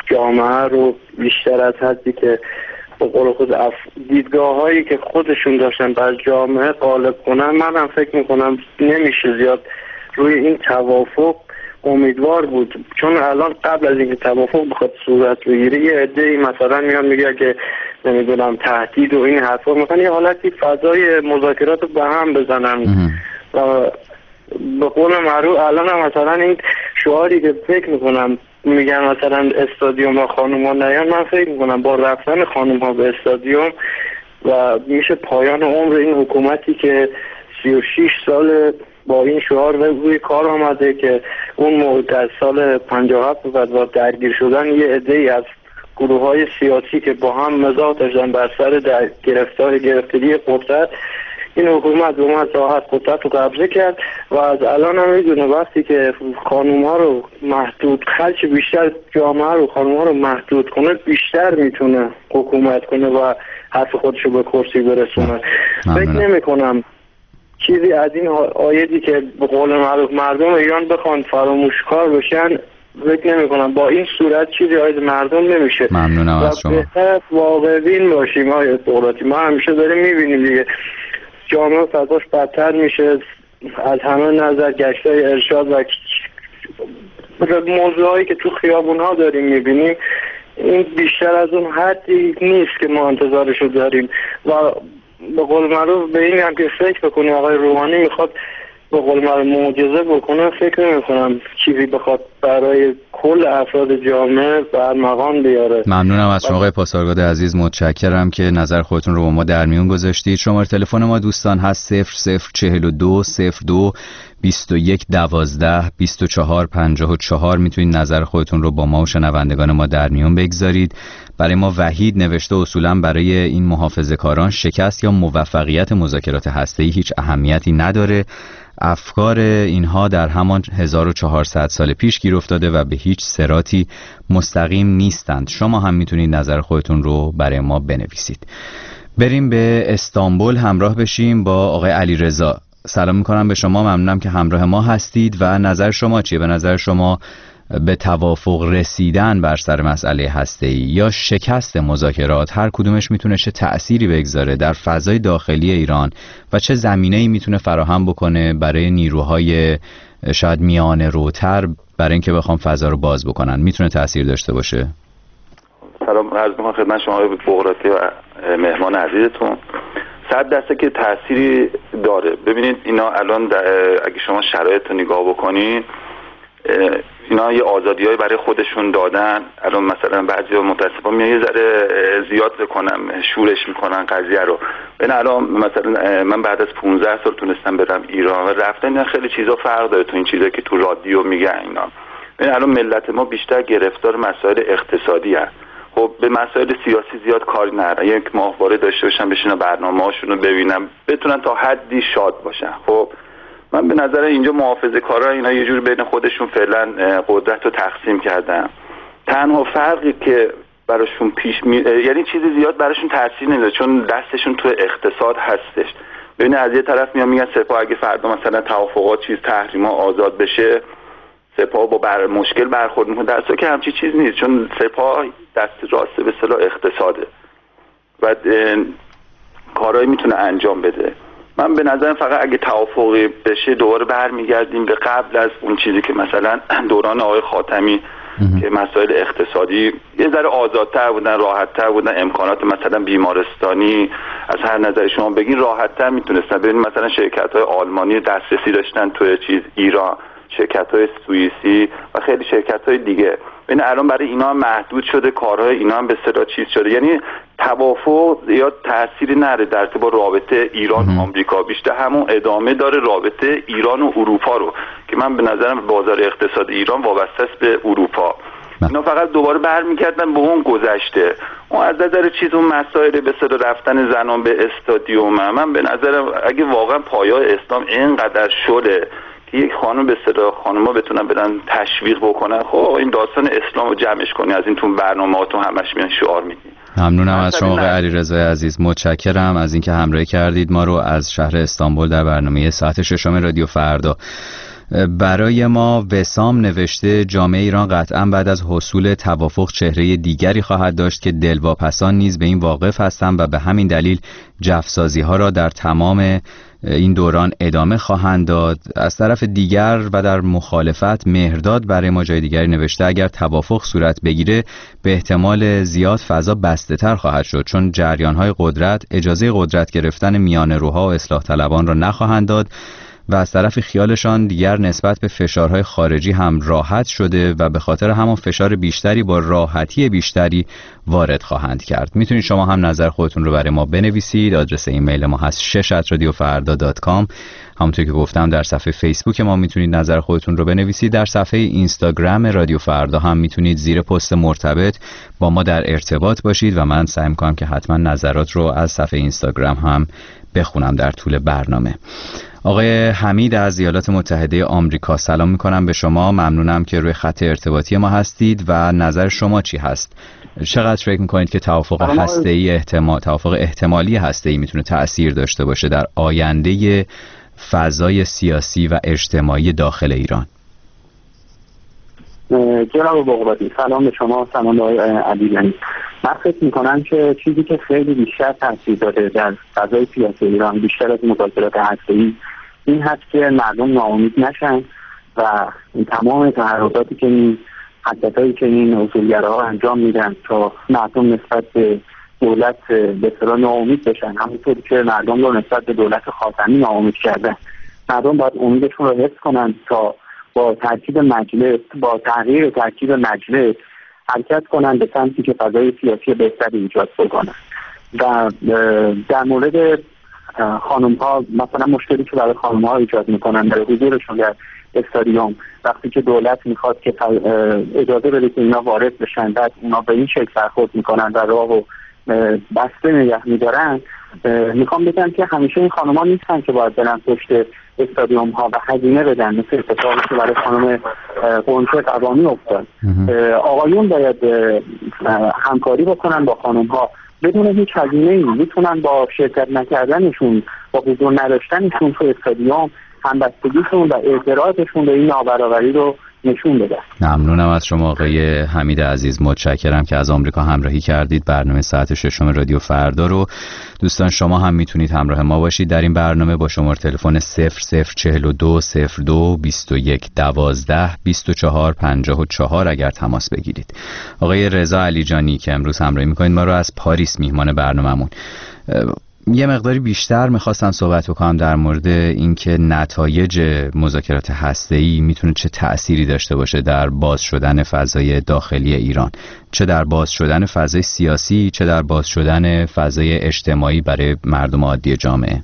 جامعه رو بیشتر از حدی که به قول خود دیدگاه هایی که خودشون داشتن بر جامعه غالب کنن، منم فکر میکنم نمیشه زیاد روی این توافق امیدوار بود، چون الان قبل از اینکه توافق بخواد صورت بگیره یه عده‌ای مثلا میان میگه که نمیدونم تهدید و این حرفا، مثلا یه حالتی فضای مذاکرات رو به هم بزنن و به قول معروف الان هم مثلا این شعاری که فکر میکنم میگن مثلا استادیوم و خانوما نیان، من فکر میکنم با رفتن خانوما به استادیوم و میشه پایان عمر این حکومتی که 36 سال با این شعار روی کار آمده که اون موقع در سال 57 بعد با درگیر شدن یه عده‌ای از گروه‌های سیاسی که با هم مزاح داشتن بر سر گرفتگی قدرت، این حکومت اومد راحت قدرت رو قبضه کرد و از الان هم میدونه وقتی که خانوما رو محدود، خلچ بیشتر جامعه رو خانوما رو محدود کنه بیشتر میتونه حکومت کنه و حرف خودشو به کرسی برسونه. فکر نمی کنم چیزی از این آیدی که به قول معروف مردم ایران بخوان فراموشکار بشن، فکر نمی کنم با این صورت چیزی آید مردم نمیشه. ممنونم از شما. بهتر واقع بین باشیم آید دولتی. ما همیشه داریم میبینیم دیگه جامعه فضاش بدتر میشه از همه نظر، گشتای ارشاد و موضوعایی که تو خیابون ها داریم میبینیم این بیشتر از اون حدی نیست که ما انتظارشو داریم و به قول معروف به این هم که فکر بکنه آقای روحانی میخواد به قول معروف معجزه بکنه، فکر نمی کنم چیزی بخواد برای کل افراد جامعه برمغان بیاره. ممنونم از شما آقای پاسارگاد عزیز، متشکرم که نظر خودتون رو با ما در میون گذاشتید. شماره تلفن ما دوستان هست 0042 02 21 12 24 54. میتونید نظر خودتون رو با ما و شنوندگان ما در میون بگذارید. برای ما وحید نوشته اصولا برای این محافظه‌کاران شکست یا موفقیت مذاکرات هسته‌ای هیچ اهمیتی نداره. افکار اینها در همان 1400 سال پیش گیر افتاده و به هیچ صراطی مستقیم نیستند. شما هم میتونید نظر خودتون رو برای ما بنویسید. بریم به استانبول همراه بشیم با آقای علیرضا. سلام میکنم به شما، ممنونم که همراه ما هستید و نظر شما چیه؟ به نظر شما به توافق رسیدن بر سر مسئله هسته‌ای یا شکست مذاکرات هر کدومش میتونه چه تأثیری بگذاره در فضای داخلی ایران و چه زمینه‌ای میتونه فراهم بکنه برای نیروهای شاید میانه روتر برای اینکه بخوام فضا رو باز بکنن؟ میتونه تأثیر داشته باشه؟ سلام عرض می‌کنم خدمت شما آقای بغراتی و مهمان عزیزتون. 100% که تأثیری داره. ببینید اینا الان اگه شما شرایط رو نگاه بکنید، اینا یه آزادی‌های برای خودشون دادن. الان مثلا بعضیا متأسفانه میان یه ذره زیاد بکنم شورش میکنن قضیه رو. ببین الان مثلا من بعد از 15 سال تونستم برم ایران و رفتن خیلی چیزا فرق داره تو این چیزایی که تو رادیو میگن اینا. ببین الان ملت ما بیشتر گرفتار مسائل اقتصادی هست. خب به مسائل سیاسی زیاد کاری ندارن. یک ماهواره داشته باشن بشینن برنامه‌هاشون رو ببینن بتونن تا حدی شاد باشن. خب من به نظر اینجا محافظه‌کارا اینا یه جور بین خودشون فعلا قدرت رو تقسیم کردن. تنها فرقی که براشون یعنی چیزی زیاد براشون تاثیر نمیذاره چون دستشون تو اقتصاد هستش. ببین از یه طرف میگن سپاه اگه فردا مثلا توافقات تحریما آزاد بشه سپاه با مشکل برخورد میکنه، در صورتی که همچین چیز نیست چون سپاه دست راست به اصطلاح اقتصاده و کارایی میتونه انجام بده. من به نظرم فقط اگه توافقی بشه دوباره برمیگردیم به قبل از اون چیزی که مثلا دوران آقای خاتمی که مسائل اقتصادی یه ذره آزادتر بودن، راحتتر بودن، امکانات مثلا بیمارستانی از هر نظر شما بگین راحتتر میتونستن. ببین مثلا شرکت‌های آلمانی دسترسی داشتن توی ایران، شرکت‌های سوئیسی و خیلی شرکت‌های دیگه. ببین الان برای اینا هم محدود شده، کارهای اینا هم به اصطلاح چیز شده. یعنی توافق یا تأثیری نداره در ارتباط رابطه ایران و آمریکا، بیشتر همون ادامه داره رابطه ایران و اروپا رو که من به نظرم بازار اقتصاد ایران وابسته است به اروپا. اینا فقط دوباره برمیگردن به اون گذشته. اون از نظر چیز اون مسائل به اصطلاح رفتن زنان به استادیوم، من به نظرم اگه واقعا پایه‌های اسلام اینقدر شله که یک خانم به اصطلاح خانم‌ها بتونن برن تشویق بکنن، خب این داستان اسلام رو جمعش کنی از این تو برنامه‌هاتون همش میان شعار میدین. ممنونم از شما آقای علیرضا عزیز، متشکرم از اینکه همراهی کردید ما رو از شهر استانبول در برنامه ساعت 6 رادیو فردا. برای ما وسام نوشته جامعه ایران قطعا بعد از حصول توافق چهره دیگری خواهد داشت که دلواپسان نیز به این واقف هستند و به همین دلیل جفسازی ها را در تمام این دوران ادامه خواهند داد. از طرف دیگر و در مخالفت مهرداد برای ما جای دیگری نوشته اگر توافق صورت بگیره به احتمال زیاد فضا بسته تر خواهد شد، چون جریان‌های قدرت اجازه قدرت گرفتن میانه‌روها و اصلاح طلبان را نخواهند داد و از طرف خیالشان دیگر نسبت به فشارهای خارجی هم راحت شده و به خاطر همان فشار بیشتری با راحتی بیشتری وارد خواهند کرد. میتونید شما هم نظر خودتون رو برای ما بنویسید. آدرس ایمیل ما هست 6@radiofarda.com. همونطور که گفتم در صفحه فیسبوک ما میتونید نظر خودتون رو بنویسید. در صفحه اینستاگرام رادیو فردا هم میتونید زیر پست مرتبط با ما در ارتباط باشید و من سعی می‌کنم که حتما نظرات رو از صفحه اینستاگرام هم بخونم در طول برنامه. آقای حمید از ایالات متحده آمریکا، سلام میکنم به شما. ممنونم که روی خط ارتباطی ما هستید و نظر شما چی هست؟ چقدر فکر میکنید که توافق احتمالی هسته‌ای میتونه تأثیر داشته باشه در آینده فضای سیاسی و اجتماعی داخل ایران؟ جناب بغدادی، سلام به شما، سلام به آقای علیگانی. من فکر میکنم که چیزی که خیلی بیشتر تاثیر داره در فضای سیاسی ایران بیشتر از مذاکرات هسته‌ای این هست که مردم ناامید نشن و این تمام تحرکاتی که این حرکتایی که این اصولگراها انجام میدن تا مردم نسبت به دولت به اصطلاح ناامید بشن، همونطور که مردم رو نسبت به دولت خاتمی ناامید کردن. مردم باید امیدشون رو حفظ کنن تا با ترکیب مجلس، با تغییر ترکیب مجلس حرکت کنن به سمتی که فضای سیاسی بهتری ایجاد بکنن. و در مورد خانم ها مثلا مشکلی که برای خانم ها ایجاد میکنن در حضورشون در استادیوم، وقتی که دولت میخواد که اجازه بده که اینا وارد بشن، بعد اونا به این شکل برخورد میکنن و راهو بسته نگه میدارن. میخوام بگم که همیشه این خانم ها نیستن که باید برن پشت استادیوم ها و هزینه بدن، مثل اتفاقی که برای خانم قنچه قوامی افتاد. آقایون باید همکاری بکنن با خانم ها بدون هیچ هزینه‌ای، میتونن با شرکت نکردنشون، با حضور نداشتنشون تو استادیوم همبستگیشون و اعتراضشون به این نابرابری رو نشون بده. ممنونم از شما آقای حمید عزیز، متشکرم که از آمریکا همراهی کردید. برنامه ساعت 6 رادیو فردا رو دوستان شما هم میتونید همراه ما باشید در این برنامه با شماره تلفن 0042 02 21 12 24 54 اگر تماس بگیرید. آقای رضا علیجانی که امروز همراهی میکنید ما رو از پاریس، میهمان برنامه‌مون، یه مقداری بیشتر میخواستم صحبت بکنم در مورد اینکه نتایج مذاکرات هسته‌ای میتونه چه تأثیری داشته باشه در باز شدن فضای داخلی ایران، چه در باز شدن فضای سیاسی، چه در باز شدن فضای اجتماعی برای مردم عادی جامعه.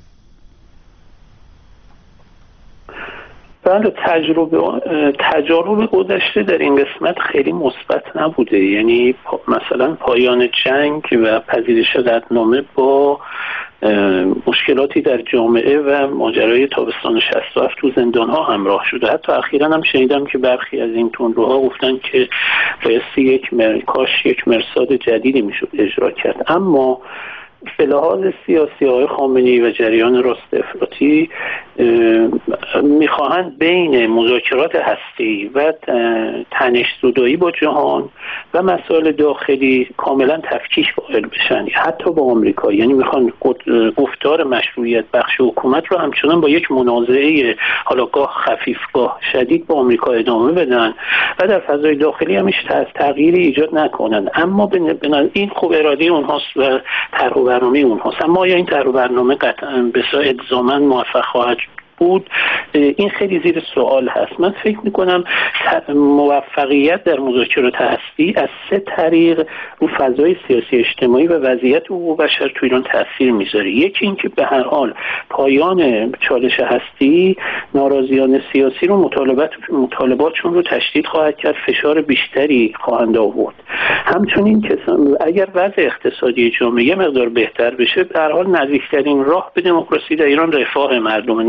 بله، تجارب گذشته در این قسمت خیلی مثبت نبوده. یعنی مثلا پایان جنگ و پذیرش قطعنامه با مشکلاتی در جامعه و ماجرای تابستان 67 تو زندان‌ها همراه شده. حتی اخیراً هم شنیدم که برخی از این تندروها گفتن که بایستی کاش یک مرصاد جدیدی میشد اجرا کرد. اما به لحاظ سیاسی آقای خامنه‌ای و جریان راست افراطی میخواهند بین مذاکرات هسته‌ای و تنش‌زدایی با جهان و مسائل داخلی کاملا تفکیک قائل بشن، حتی با آمریکا. یعنی میخوان گفتار مشروعیت بخش حکومت رو همچنان با یک منازعه حالا گاه خفیف گاه شدید با آمریکا ادامه بدن و در فضای داخلی هم تغییری ایجاد نکنن. اما این خوب اراده اونهاست و طرح و برنامه اونهاست. اما آیا این طرح و برنامه قطعا بسیار الزاما موفق خواهد بود؟ این خیلی زیر سوال هست. من فکر میکنم موفقیت در مذاکرات هستی از 3 طریق رو فضای سیاسی اجتماعی و وضعیت حقوق بشر تو ایران تاثیر میذاره. یکی این که به هر حال پایان چالش هستی ناراضیان سیاسی رو مطالباتشون رو تشدید خواهد کرد، فشار بیشتری خواهند آورد. همچنین که اگر وضع اقتصادی جامعه مقدار بهتر بشه، به هر حال نزدیکترین راه به دموکراسی در ایران رفاه مردم، نه فقر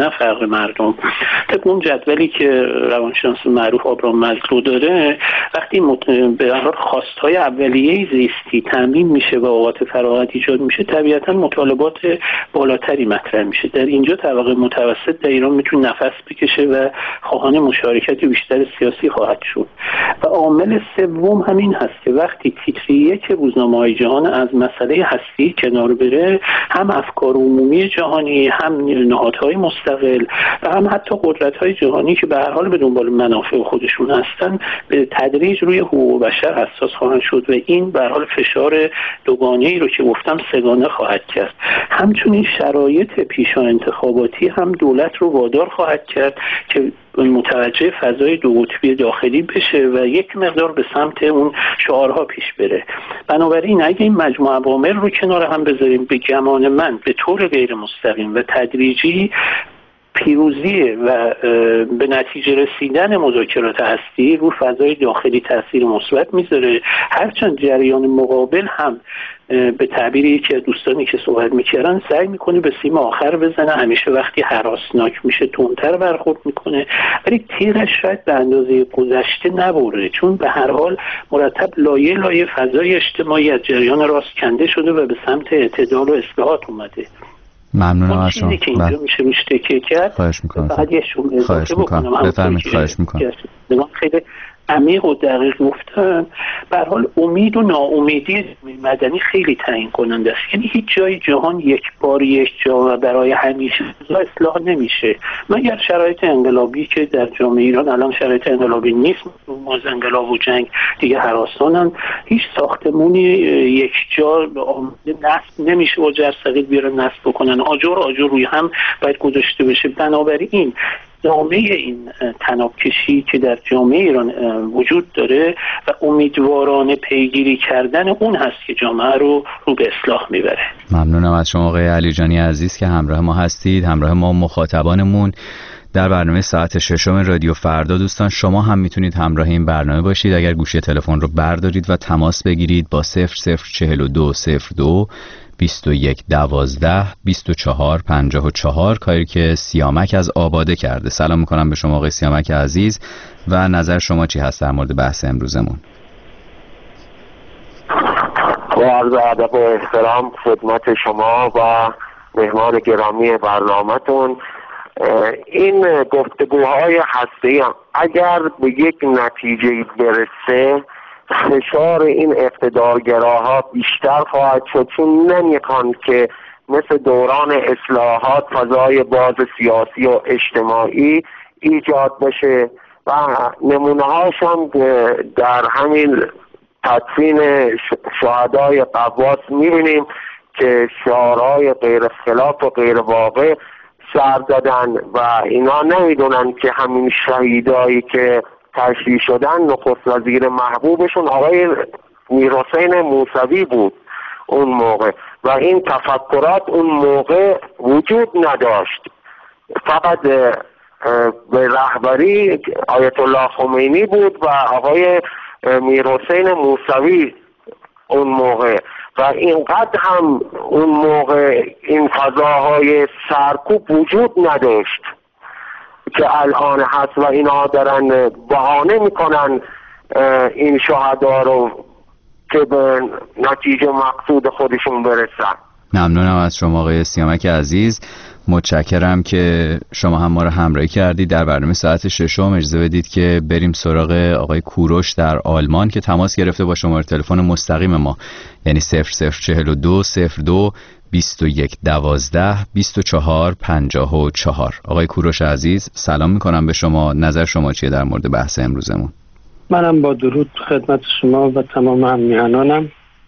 سراغ مردم. طبق اون جدولی که روانشناس معروف آبرام مازلو داره، وقتی به هر حال خواست‌های اولیه زیستی تامین میشه و اوقات فراغت ایجاد میشه، طبیعتاً مطالبات بالاتری مطرح میشه. در اینجا طبقه متوسط در ایران میتونه نفس بکشه و خواهان مشارکت بیشتر سیاسی خواهد شد. و عامل سوم همین هست که وقتی تیتر یک روزنامه‌های جهان از مسئله هستی کنار بره، هم افکار عمومی جهانی، هم نهادهای مستقل و هم حتی قدرت‌های جهانی که به هر حال به دنبال منافع خودشون هستن، به تدریج روی حقوق بشر حساس خواهند شد و این به هر حال فشار دوگانه‌ای رو که گفتم سه‌گانه خواهد کرد. همچنین شرایط پیشا انتخاباتی هم دولت رو وادار خواهد کرد که متوجه فضای دو قطبی داخلی بشه و یک مقدار به سمت اون شعارها پیش بره. بنابراین اگه این مجموعه عوامل رو کنار هم بذاریم، به گمان من به طور غیر مستقیم و تدریجی پیروزی و به نتیجه رسیدن مذاکرات هستی رو فضای داخلی تاثیر مثبت میذاره، هرچند جریان مقابل هم به تعبیری که دوستانی که صحبت میکردن سعی میکنه به سیم آخر بزنه، همیشه وقتی هراسناک میشه تندتر برخورد میکنه، ولی تیغش شاید به اندازه گذشته نبره، چون به هر حال مرتب لایه لایه فضای اجتماعی از جریان راست کنده شده و به سمت اعتدال و اصلاحات اومده. ممنونم از شما. چیزی که اینجا میشه تکیه کرد، خواهش میکنم. فقط یه شما اضافه بکنم. بفرمایید. خواهش میکنم. خیلی عمیق و دقیق گفتن. به هر حال امید و ناامیدی مدنی خیلی تعیین کننده است. یعنی هیچ جای جهان یک بار یک جا و برای همیشه اصلاح نمیشه مگر شرایط انقلابی که در جامعه ایران الان شرایط انقلابی نیست، از انقلاب و جنگ دیگه هراسانن. هیچ ساختمونی یک جا نصب نمیشه و جرثقیل بیارن نصب بکنن، آجر روی هم باید گذاشته بشه. بنابراین جامعه این تنابکشی که در جامعه ایران وجود داره و امیدوارانه پیگیری کردن اون هست که جامعه رو به اصلاح میبره. ممنونم از شما آقای علیجانی عزیز که همراه ما هستید، همراه ما مخاطبانمون در برنامه ساعت ششم رادیو فردا. دوستان شما هم میتونید همراه این برنامه باشید اگر گوشی تلفن رو بردارید و تماس بگیرید با 004202 21 12 24 54 کاری که سیامک از آباده کرده. سلام میکنم به شما آقای سیامک عزیز و نظر شما چی هست در مورد بحث امروزمون؟ با عرض ادب و احترام خدمت شما و مهمان گرامی برنامه‌تون، این گفتگوهای هسته‌ای اگر به یک نتیجه برسه فشار این اقتدارگراها بیشتر خواهد شد، چون نمیخوان که مثل دوران اصلاحات فضای باز سیاسی و اجتماعی ایجاد بشه و نمونه هاشون در همین تدفین شهدای قواس میبینیم که شعارهای غیر خلاف و غیر واقع سر دادن و اینا نمیدونن که همین شهیدایی که تشریح شدن نخست وزیر محبوبشون آقای میرحسین موسوی بود اون موقع و این تفکرات اون موقع وجود نداشت، فقط به رهبری آیت الله خمینی بود و آقای میرحسین موسوی اون موقع و اینقدر هم اون موقع این فضاهای سرکوب وجود نداشت که الان هست و اینا دارن بهانه میکنن این شهدا رو که به نتیجه مقصود خودشون برسن. ممنونم از شما آقای سیامک عزیز، متشکرم که شما هم ما رو همراهی کردید در برنامه ساعت ششم. اجازه بدید که بریم سراغ آقای کوروش در آلمان که تماس گرفته با شماره تلفن مستقیم ما، یعنی 0042 02 21 12 24 54. آقای کوروش عزیز سلام میکنم به شما، نظر شما چیه در مورد بحث امروزمون؟ منم با درود خدمت شما و تمام همیهنانم.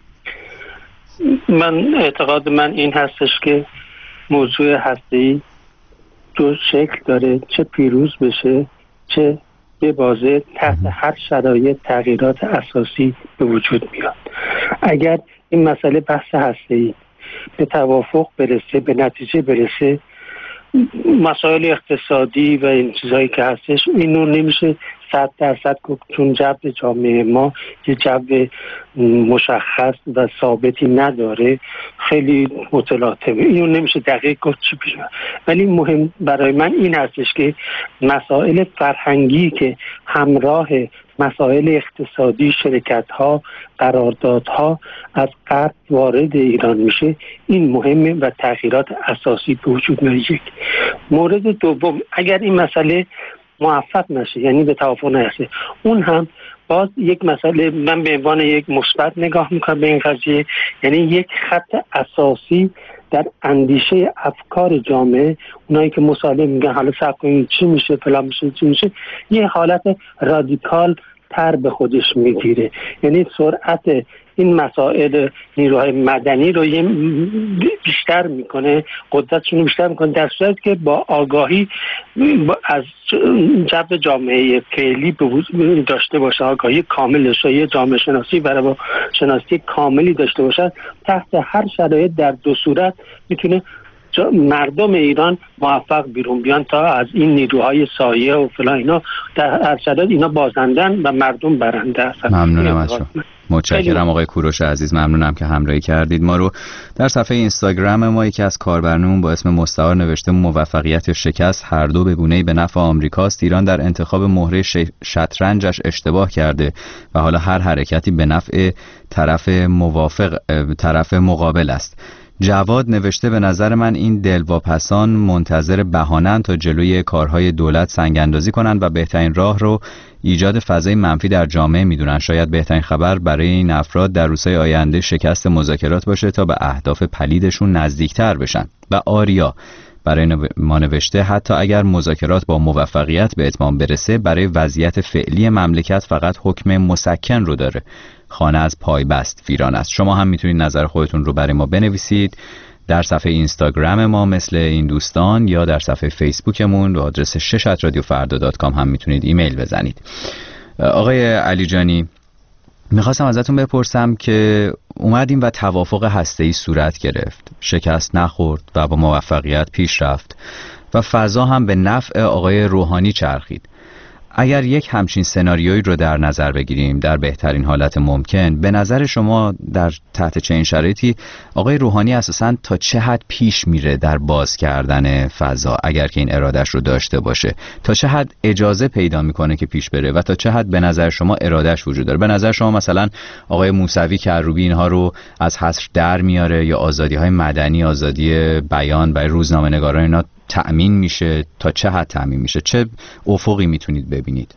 من اعتقاد من این هستش که موضوع هسته‌ای دو شکل داره، چه پیروز بشه چه ببازه، تحت هر شرایط تغییرات اساسی به وجود میاد. اگر این مسئله بحث هسته‌ای به توافق برسه، به نتیجه برسه، مسائل اقتصادی و این چیزهایی که هستش اینو نمیشه 100% چون جو جامعه ما یه جو مشخص و ثابتی نداره، خیلی متلاطمه. اینو نمیشه دقیق گفت چی پیش میاد. ولی مهم برای من این هستش که مسائل فرهنگی که همراه مسائل اقتصادی، شرکت‌ها، قراردادها از غرب وارد ایران میشه، این مهمه و تغییرات اساسی به وجود میاد. یک مورد دوم، اگر این مسئله موفق نشه، یعنی به توافق نرسه، اون هم باز یک مسئله، من به عنوان یک مثبت نگاه میکنم به این قضیه، یعنی یک خط اساسی در اندیشه افکار جامعه، اونایی که مسالم میگن حالا صبر کنید چی میشه فلان میشه چی میشه، یه حالت رادیکال تر به خودش میگیره. یعنی سرعت این مسائل نیروهای مدنی رو بیشتر میکنه، قدرتشون رو بیشتر میکنه، در صورتی که با آگاهی از جو جامعه فعلی داشته باشه، آگاهی کامل داشته، یه جامعه شناسی برای شناسی کاملی داشته باشه، تحت هر شرایط در دو صورت میتونه مردم ایران موفق بیرون بیان تا از این نیروهای سایه و فلان اینا، در هر شرایط اینا بازندن و مردم برنده هستن. ممنونم از شما. متشکرم آقای کوروش عزیز، ممنونم که همراهی کردید ما رو. در صفحه اینستاگرام ما یکی از کاربرانمون با اسم مستعار نوشته موفقیت شکست هر دو به گونه‌ای به نفع آمریکاست. ایران در انتخاب مهره شطرنجش اشتباه کرده و حالا هر حرکتی به نفع طرف مقابل است. جواد نوشته به نظر من این دلواپسان منتظر بهانه‌اند تا جلوی کارهای دولت سنگ اندازی کنند و بهترین راه رو ایجاد فضای منفی در جامعه میدونن. شاید بهترین خبر برای این افراد در روزهای آینده شکست مذاکرات باشه تا به اهداف پلیدشون نزدیکتر بشن. و آریا برای ما نوشته حتی اگر مذاکرات با موفقیت به اتمام برسه، برای وضعیت فعلی مملکت فقط حکم مسکن رو داره. خانه از پای بست ویران است. شما هم میتونید نظر خودتون رو برای ما بنویسید در صفحه اینستاگرام ما مثل این دوستان، یا در صفحه فیسبوکمون به آدرس 6@radiofarda.com هم میتونید ایمیل بزنید. آقای علی جانی، میخواستم ازتون بپرسم که اومدیم و توافق هسته‌ای صورت گرفت، شکست نخورد و با موفقیت پیش رفت و فضا هم به نفع آقای روحانی چرخید. اگر یک همچین سناریویی رو در نظر بگیریم در بهترین حالت ممکن، به نظر شما در تحت چنین شرایطی آقای روحانی اساساً تا چه حد پیش میره در باز کردن فضا، اگر که این ارادش رو داشته باشه؟ تا چه حد اجازه پیدا میکنه که پیش بره و تا چه حد به نظر شما ارادش وجود داره؟ به نظر شما مثلا آقای موسوی کروبی اینها رو از حصر در میاره، یا آزادی‌های مدنی، آزادی بیان برای روزنامه‌نگاران اینا تأمین میشه؟ تا چه حد تأمین میشه؟ چه افقی میتونید ببینید؟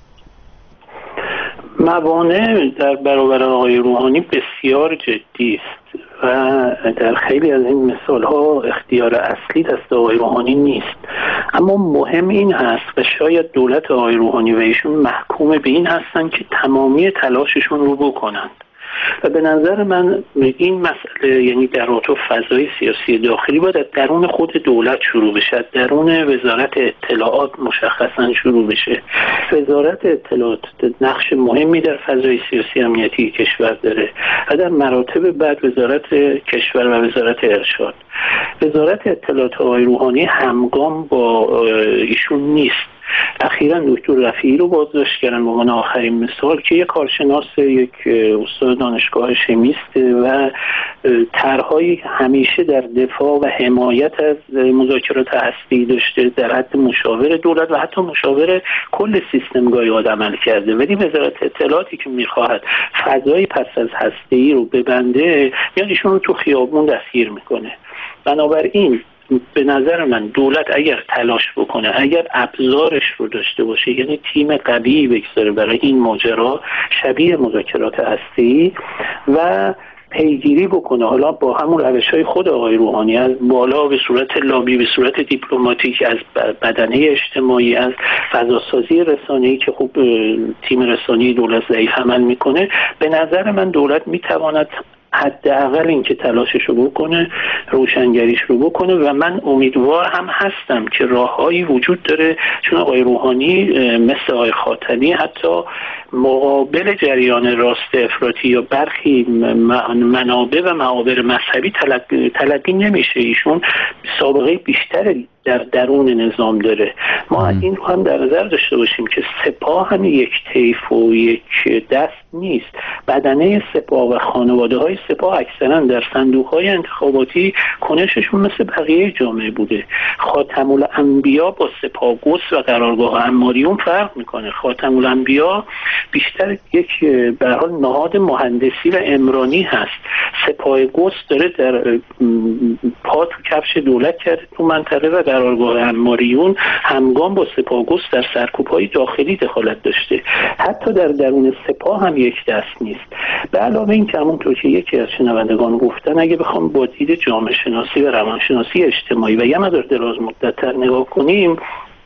موانع در برابر آقای روحانی بسیار جدی است و در خیلی از این مثالها اختیار اصلی دست آقای روحانی نیست. اما مهم این هست و شاید دولت آقای روحانی و ایشون محکوم به این هستن که تمامی تلاششون رو بکنند. و به نظر من این مسئله، یعنی در تو فضای سیاسی داخلی باید از درون خود دولت شروع بشه، درون وزارت اطلاعات مشخصا شروع بشه. وزارت اطلاعات نقش مهمی در فضای سیاسی امنیتی کشور داره و در مراتب بعد وزارت کشور و وزارت ارشاد. وزارت اطلاعات آقای روحانی همگام با ایشون نیست. اخیراً دکتر رفیعی رو بازداشت کردن به عنوان آخرین مثال که یک کارشناس، یک استاد دانشگاه شیمیسته و طرح‌های همیشه در دفاع و حمایت از مذاکرات هسته‌ای داشته، در حد مشاور دولت و حتی مشاور کل سیستم گاهی عمل کرده. ولی وزارت اطلاعاتی که می‌خواهد فضای پس از هسته‌ای رو ببنده، یعنی ایشون رو تو خیابون دستگیر میکنه. بنابراین به نظر من دولت اگر تلاش بکنه، اگر ابزارش رو داشته باشه، یعنی تیم قوی بگذاره برای این ماجرا شبیه مذاکرات هسته‌ای و پیگیری بکنه، حالا با همون روش‌های خود آقای روحانی، از بالا به صورت لابی، به صورت دیپلماتیک، از بدنه اجتماعی، از فضاسازی رسانه‌ای که خوب تیم رسانه‌ای دولت ضعیف عمل میکنه، به نظر من دولت میتواند حداقل این که تلاشش رو بکنه، روشنگریش رو بکنه و من امیدوار هم هستم که راههایی وجود داره، چون آقای روحانی مثل آقای خاتمی حتی مقابل جریان راست افراطی یا برخی منابع و معابر مذهبی تلقی نمیشه. ایشون سابقه بیشتری در درون نظام داره. ما این رو هم در نظر داشته باشیم که سپاه هم یک طیف و یک دست نیست. بدنه سپاه و خانواده های سپاه اکثرا در صندوق های انتخاباتی کنششون مثل بقیه جامعه بوده. خاتم الانبیا با سپاه گس و قرارگاه عماریون فرق میکنه. خاتم الانبیا بیشتر یک به هر حال نهاد مهندسی و عمرانی هست. سپاه گس داره در پا تو کفش دولت کرده تو منطقه و قرارگاه عماریون همگام با سپاه گس در سرکوب‌های داخلی دخالت داشته. حتی در درون سپاه هم یک دست نیست. به علاوه این که همونطور که یکی از شنوندگان گفتن، اگه بخوام با دید جامعه شناسی و روانشناسی اجتماعی و یه مقدار دراز مدت‌تر نگاه کنیم،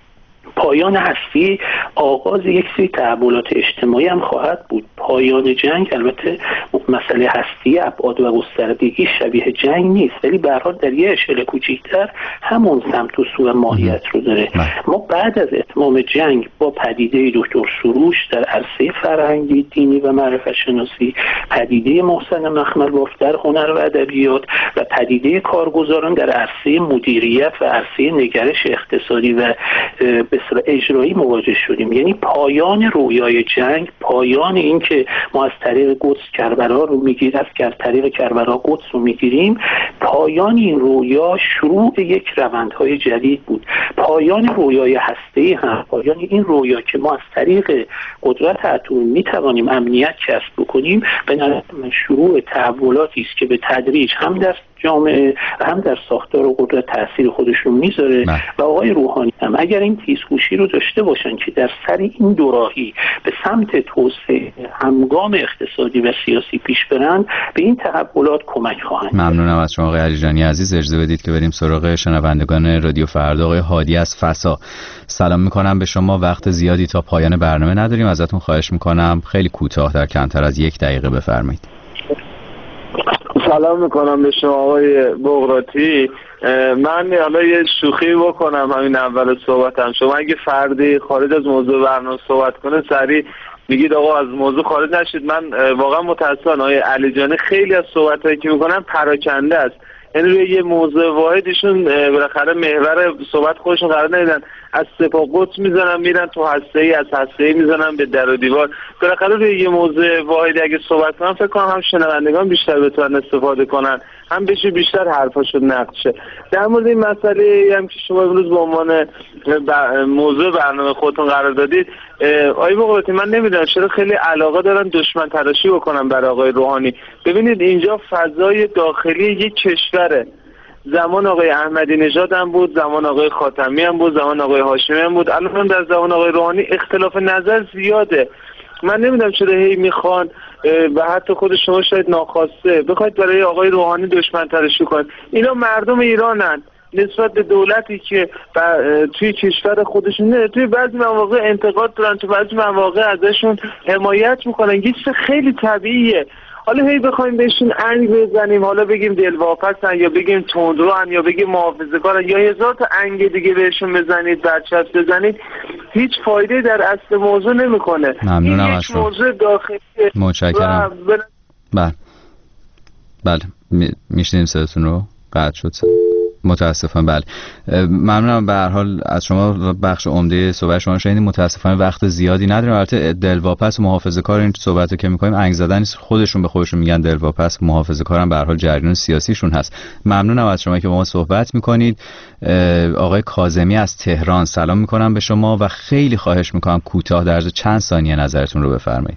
پایان هستی آغاز یک سری تحولات اجتماعی هم خواهد بود. پایان جنگ البته مسئله هستی ابعاد و گستردگی شبیه جنگ نیست، ولی به هر حال در یه اشل کوچیک‌تر همون سمت و سو ماهیت رو داره. ما بعد از اتمام جنگ با پدیده دکتر سروش در عرصه فرهنگی، دینی و معرفت شناسی، پدیده محسن مخملباف در هنر و ادبیات و پدیده کارگزاران در عرصه مدیریت و عرصه نگرش اقتصادی و به اصطلاح اجرایی مواجه شدیم. یعنی پایان رویای جنگ، پایان این که ما از طریق قدس کربلا رو میگیریم، از طریق کربلا قدس رو میگیریم، پایان این رویا شروع یک روندهای جدید بود. پایان رویای هسته‌ای هم، پایان این رویا که ما از طریق قدرت اتمی میتوانیم امنیت کسب بکنیم، به نظر من شروع تحولاتی است که به تدریج هم در جامعه و هم در ساختار و قدرت تأثیر خودشون میذاره. و آقای روحانی هم اگر این تیزهوشی رو داشته باشن که در سر این دوراهی به سمت توسعه همگام اقتصادی و سیاسی پیش برند، به این تحولات کمک خواهند. ممنونم از شما آقای علیجانی عزیز. اجازه بدید که بریم سراغ شنوندگان رادیو فردا. آقای هادی از فسا، سلام میکنم به شما. وقت زیادی تا پایان برنامه نداریم، ازتون خواهش میکنم خیلی کوتاه در کمتر از 1 دقیقه بفرمایید. سلام میکنم به شما آقای بغراتی. من حالا یه شوخی بکنم همین اول صحبتم. شما اگه فردی خارج از موضوع برنامه صحبت کنه سریع میگید آقا از موضوع خارج نشید. من واقعا متاسفم آقای علیجانی خیلی از صحبتایی که میکنن پراکنده است. یعنی روی یه موضوع واحدشون بالاخره محور صحبت خودشون قرار ندیدن. از سپاه قدس میزنن میرن تو هسته‌ای، از هسته‌ای میزنن به در و دیوار. بالاخره روی یه موضوع واحدی اگه صحبت کنن فکر کنم هم شنوندگان بیشتر بتونن استفاده کنن، هم بشه بیشتر حرفاشون نقد شه. در مورد این مسئله هم که شما امروز به عنوان موضوع برنامه خودتون قرار دادید، آقای بغراتی من نمیدونم چرا خیلی علاقه دارن دشمن تراشی بکنن برای آقای روحانی. ببینید اینجا فضای داخلی یک کشوره. زمان آقای احمدی نژاد هم بود، زمان آقای خاتمی هم بود، زمان آقای هاشمی هم بود، الان در زمان آقای روحانی اختلاف نظر زیاده. من نمیدونم چرا هی میخوان و حتی خود شما شاید ناخواسته بخواید برای آقای روحانی دشمن تراشی کنید. اینا مردم ایرانن نسبت به دولتی که توی کشور خودشون نه، توی بعضی مواقع انتقاد دارن، توی بعضی مواقع ازشون حمایت میکنن. یه چیز خیلی طبیعیه. حالا هی بخوایم بهشون انگ بزنیم، حالا بگیم دلواپسن یا بگیم تندروان یا بگیم محافظه‌کارن یا هزار تا انگ دیگه بهشون بزنید، برچسب بزنید، هیچ فایده در اصل موضوع نمیکنه. ممنونم از شما. موضوع داخلی. متشکرم. بله میشنیم صداتون رو. قطع شد. متاسفم. بله ممنونم. به هر حال از شما بخش عمده صحبت شما شنیدیم. متاسفانه وقت زیادی نداریم. البته دلواپس و محافظه‌کار این صحبتو که می‌کنیم انگ زدن نیست، خودشون به خودشون میگن دلواپس، محافظه‌کارم به هر حال جریان سیاسیشون هست. ممنونم از شما که با ما صحبت می‌کنید. آقای کاظمی از تهران، سلام می‌کنم به شما و خیلی خواهش می‌کنم کوتاه در عرض چند ثانیه نظرتون رو بفرمایید.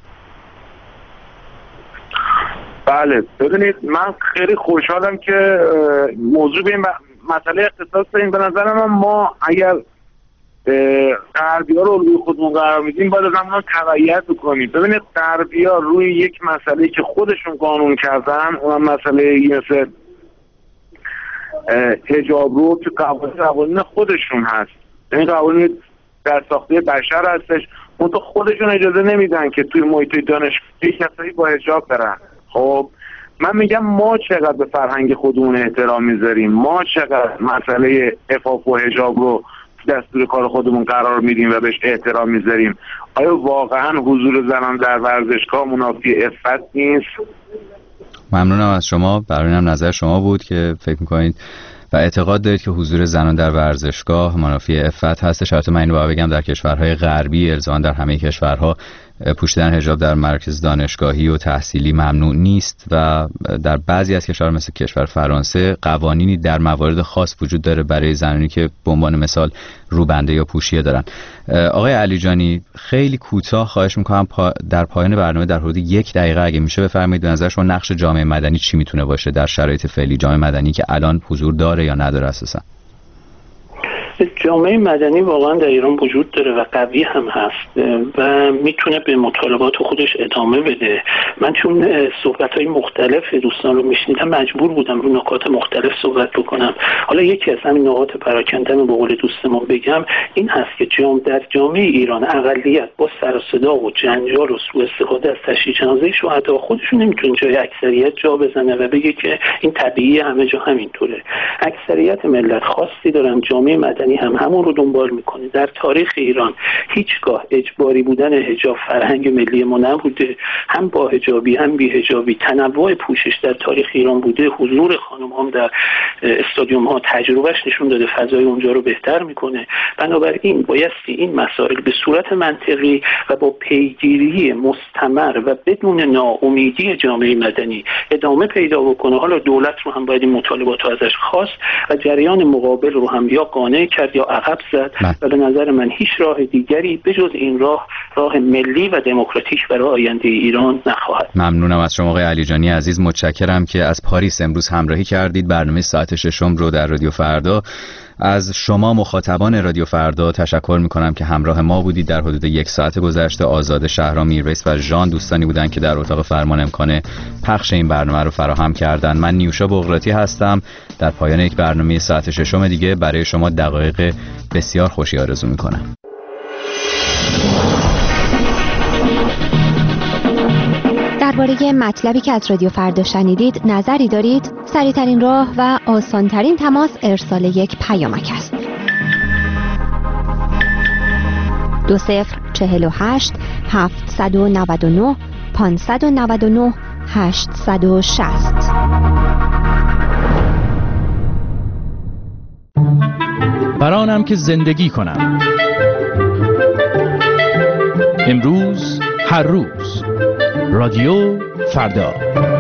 بله ببینید من خیلی خوشحالم که موضوع به این مسئله اختصاص داریم. به نظر من ما اگر غربی‌ها رو روی خودمون قرار میدیم باید از همون تبعیت بکنیم. ببینید غربی‌ها روی یک مسئله که خودشون قانون کردن، اون مسئله مثل حجاب رو که قوانین خودشون هست، این قوانین در ساخته بشر هستش، اون تو خودشون اجازه نمیدن که توی محیط دانشگاهی کسایی با حجاب برن. خب من میگم ما چقدر به فرهنگ خودمون احترام میذاریم، ما چقدر مسئله عفاف و حجاب رو دستور کار خودمون قرار میدیم و بهش احترام میذاریم. آیا واقعا حضور زنان در ورزشگاه منافی عفت نیست؟ ممنونم از شما. برای اینم نظر شما بود که فکر میکنید و اعتقاد دارید که حضور زنان در ورزشگاه منافی عفت هستش. البته من اینو باید بگم در کشورهای غربی الزاما در همه کشورها پوشیدن حجاب در مراکز دانشگاهی و تحصیلی ممنوع نیست و در بعضی از کشورها مثل کشور فرانسه قوانینی در موارد خاص وجود داره برای زنانی که به عنوان مثال روبنده یا پوشیه دارن. آقای علیجانی خیلی کوتاه خواهش میکنم در پایان برنامه در حدود 1 دقیقه اگه میشه بفرمایید به نظر شما نقش جامعه مدنی چی میتونه باشه در شرایط فعلی، جامعه مدنی که الان حضور داره یا نداره اساسا؟ جامعه مدنی واقعا در ایران وجود داره و قوی هم هست و میتونه به مطالبات خودش ادامه بده. من چون صحبت‌های مختلف دوستان رو میشنیدم مجبور بودم رو نکات مختلف صحبت بکنم. حالا یکی از همین نقاط پراکنده رو به قول دوستمون بگم این هست که در جامعه ایران اقلیت با سر و صدا و جنجال و سوء استفاده از تشییع جنازه شهدا خودشون نمیتونه جای اکثریت جا بزنه و بگه که این طبیعی همه جا همینطوره. اکثریت ملت خواستی دارن، جامعه مدنی هم همون رو دنبال میکنه. در تاریخ ایران هیچگاه اجباری بودن حجاب فرهنگ ملی ما نبوده، هم با حجابی هم بی حجابی تنوع پوشش در تاریخ ایران بوده. حضور خانم هم در استادیوم ها تجربهش نشون داده فضای اونجا رو بهتر میکنه. بنابراین بایستی این مسائل به صورت منطقی و با پیگیری مستمر و بدون ناامیدی جامعه مدنی ادامه پیدا بکنه. حالا دولت رو هم باید این مطالبات رو ازش خواست و جریان مقابل رو هم یا قانع کرد یا عقب زد و به نظر من هیچ راه دیگری به جز این راه ملی و دموکراتیک برای آینده ایران نخواهد. ممنونم از شما آقای علیجانی عزیز، متشکرم که از پاریس امروز همراهی کردید. برنامه ساعت 6 رو در رادیو فردا از شما مخاطبان رادیو فردا تشکر میکنم که همراه ما بودید. در حدود 1 ساعت گذشته آزاد، شهرام میرویس و ژان دوستانی بودن که در اتاق فرمان امکان پخش این برنامه رو فراهم کردن. من نیوشا بغراتی هستم. در پایان یک برنامه ساعت 6 دیگه برای شما دقایق بسیار خوشی آرزو میکنم. درباره مطلبی که از رادیو فردا شنیدید نظری دارید؟ سریع‌ترین راه و آسان‌ترین تماس ارسال یک پیامک است. 2048 799 599 860. برانم که زندگی کنم. امروز هر روز رادیو فردا.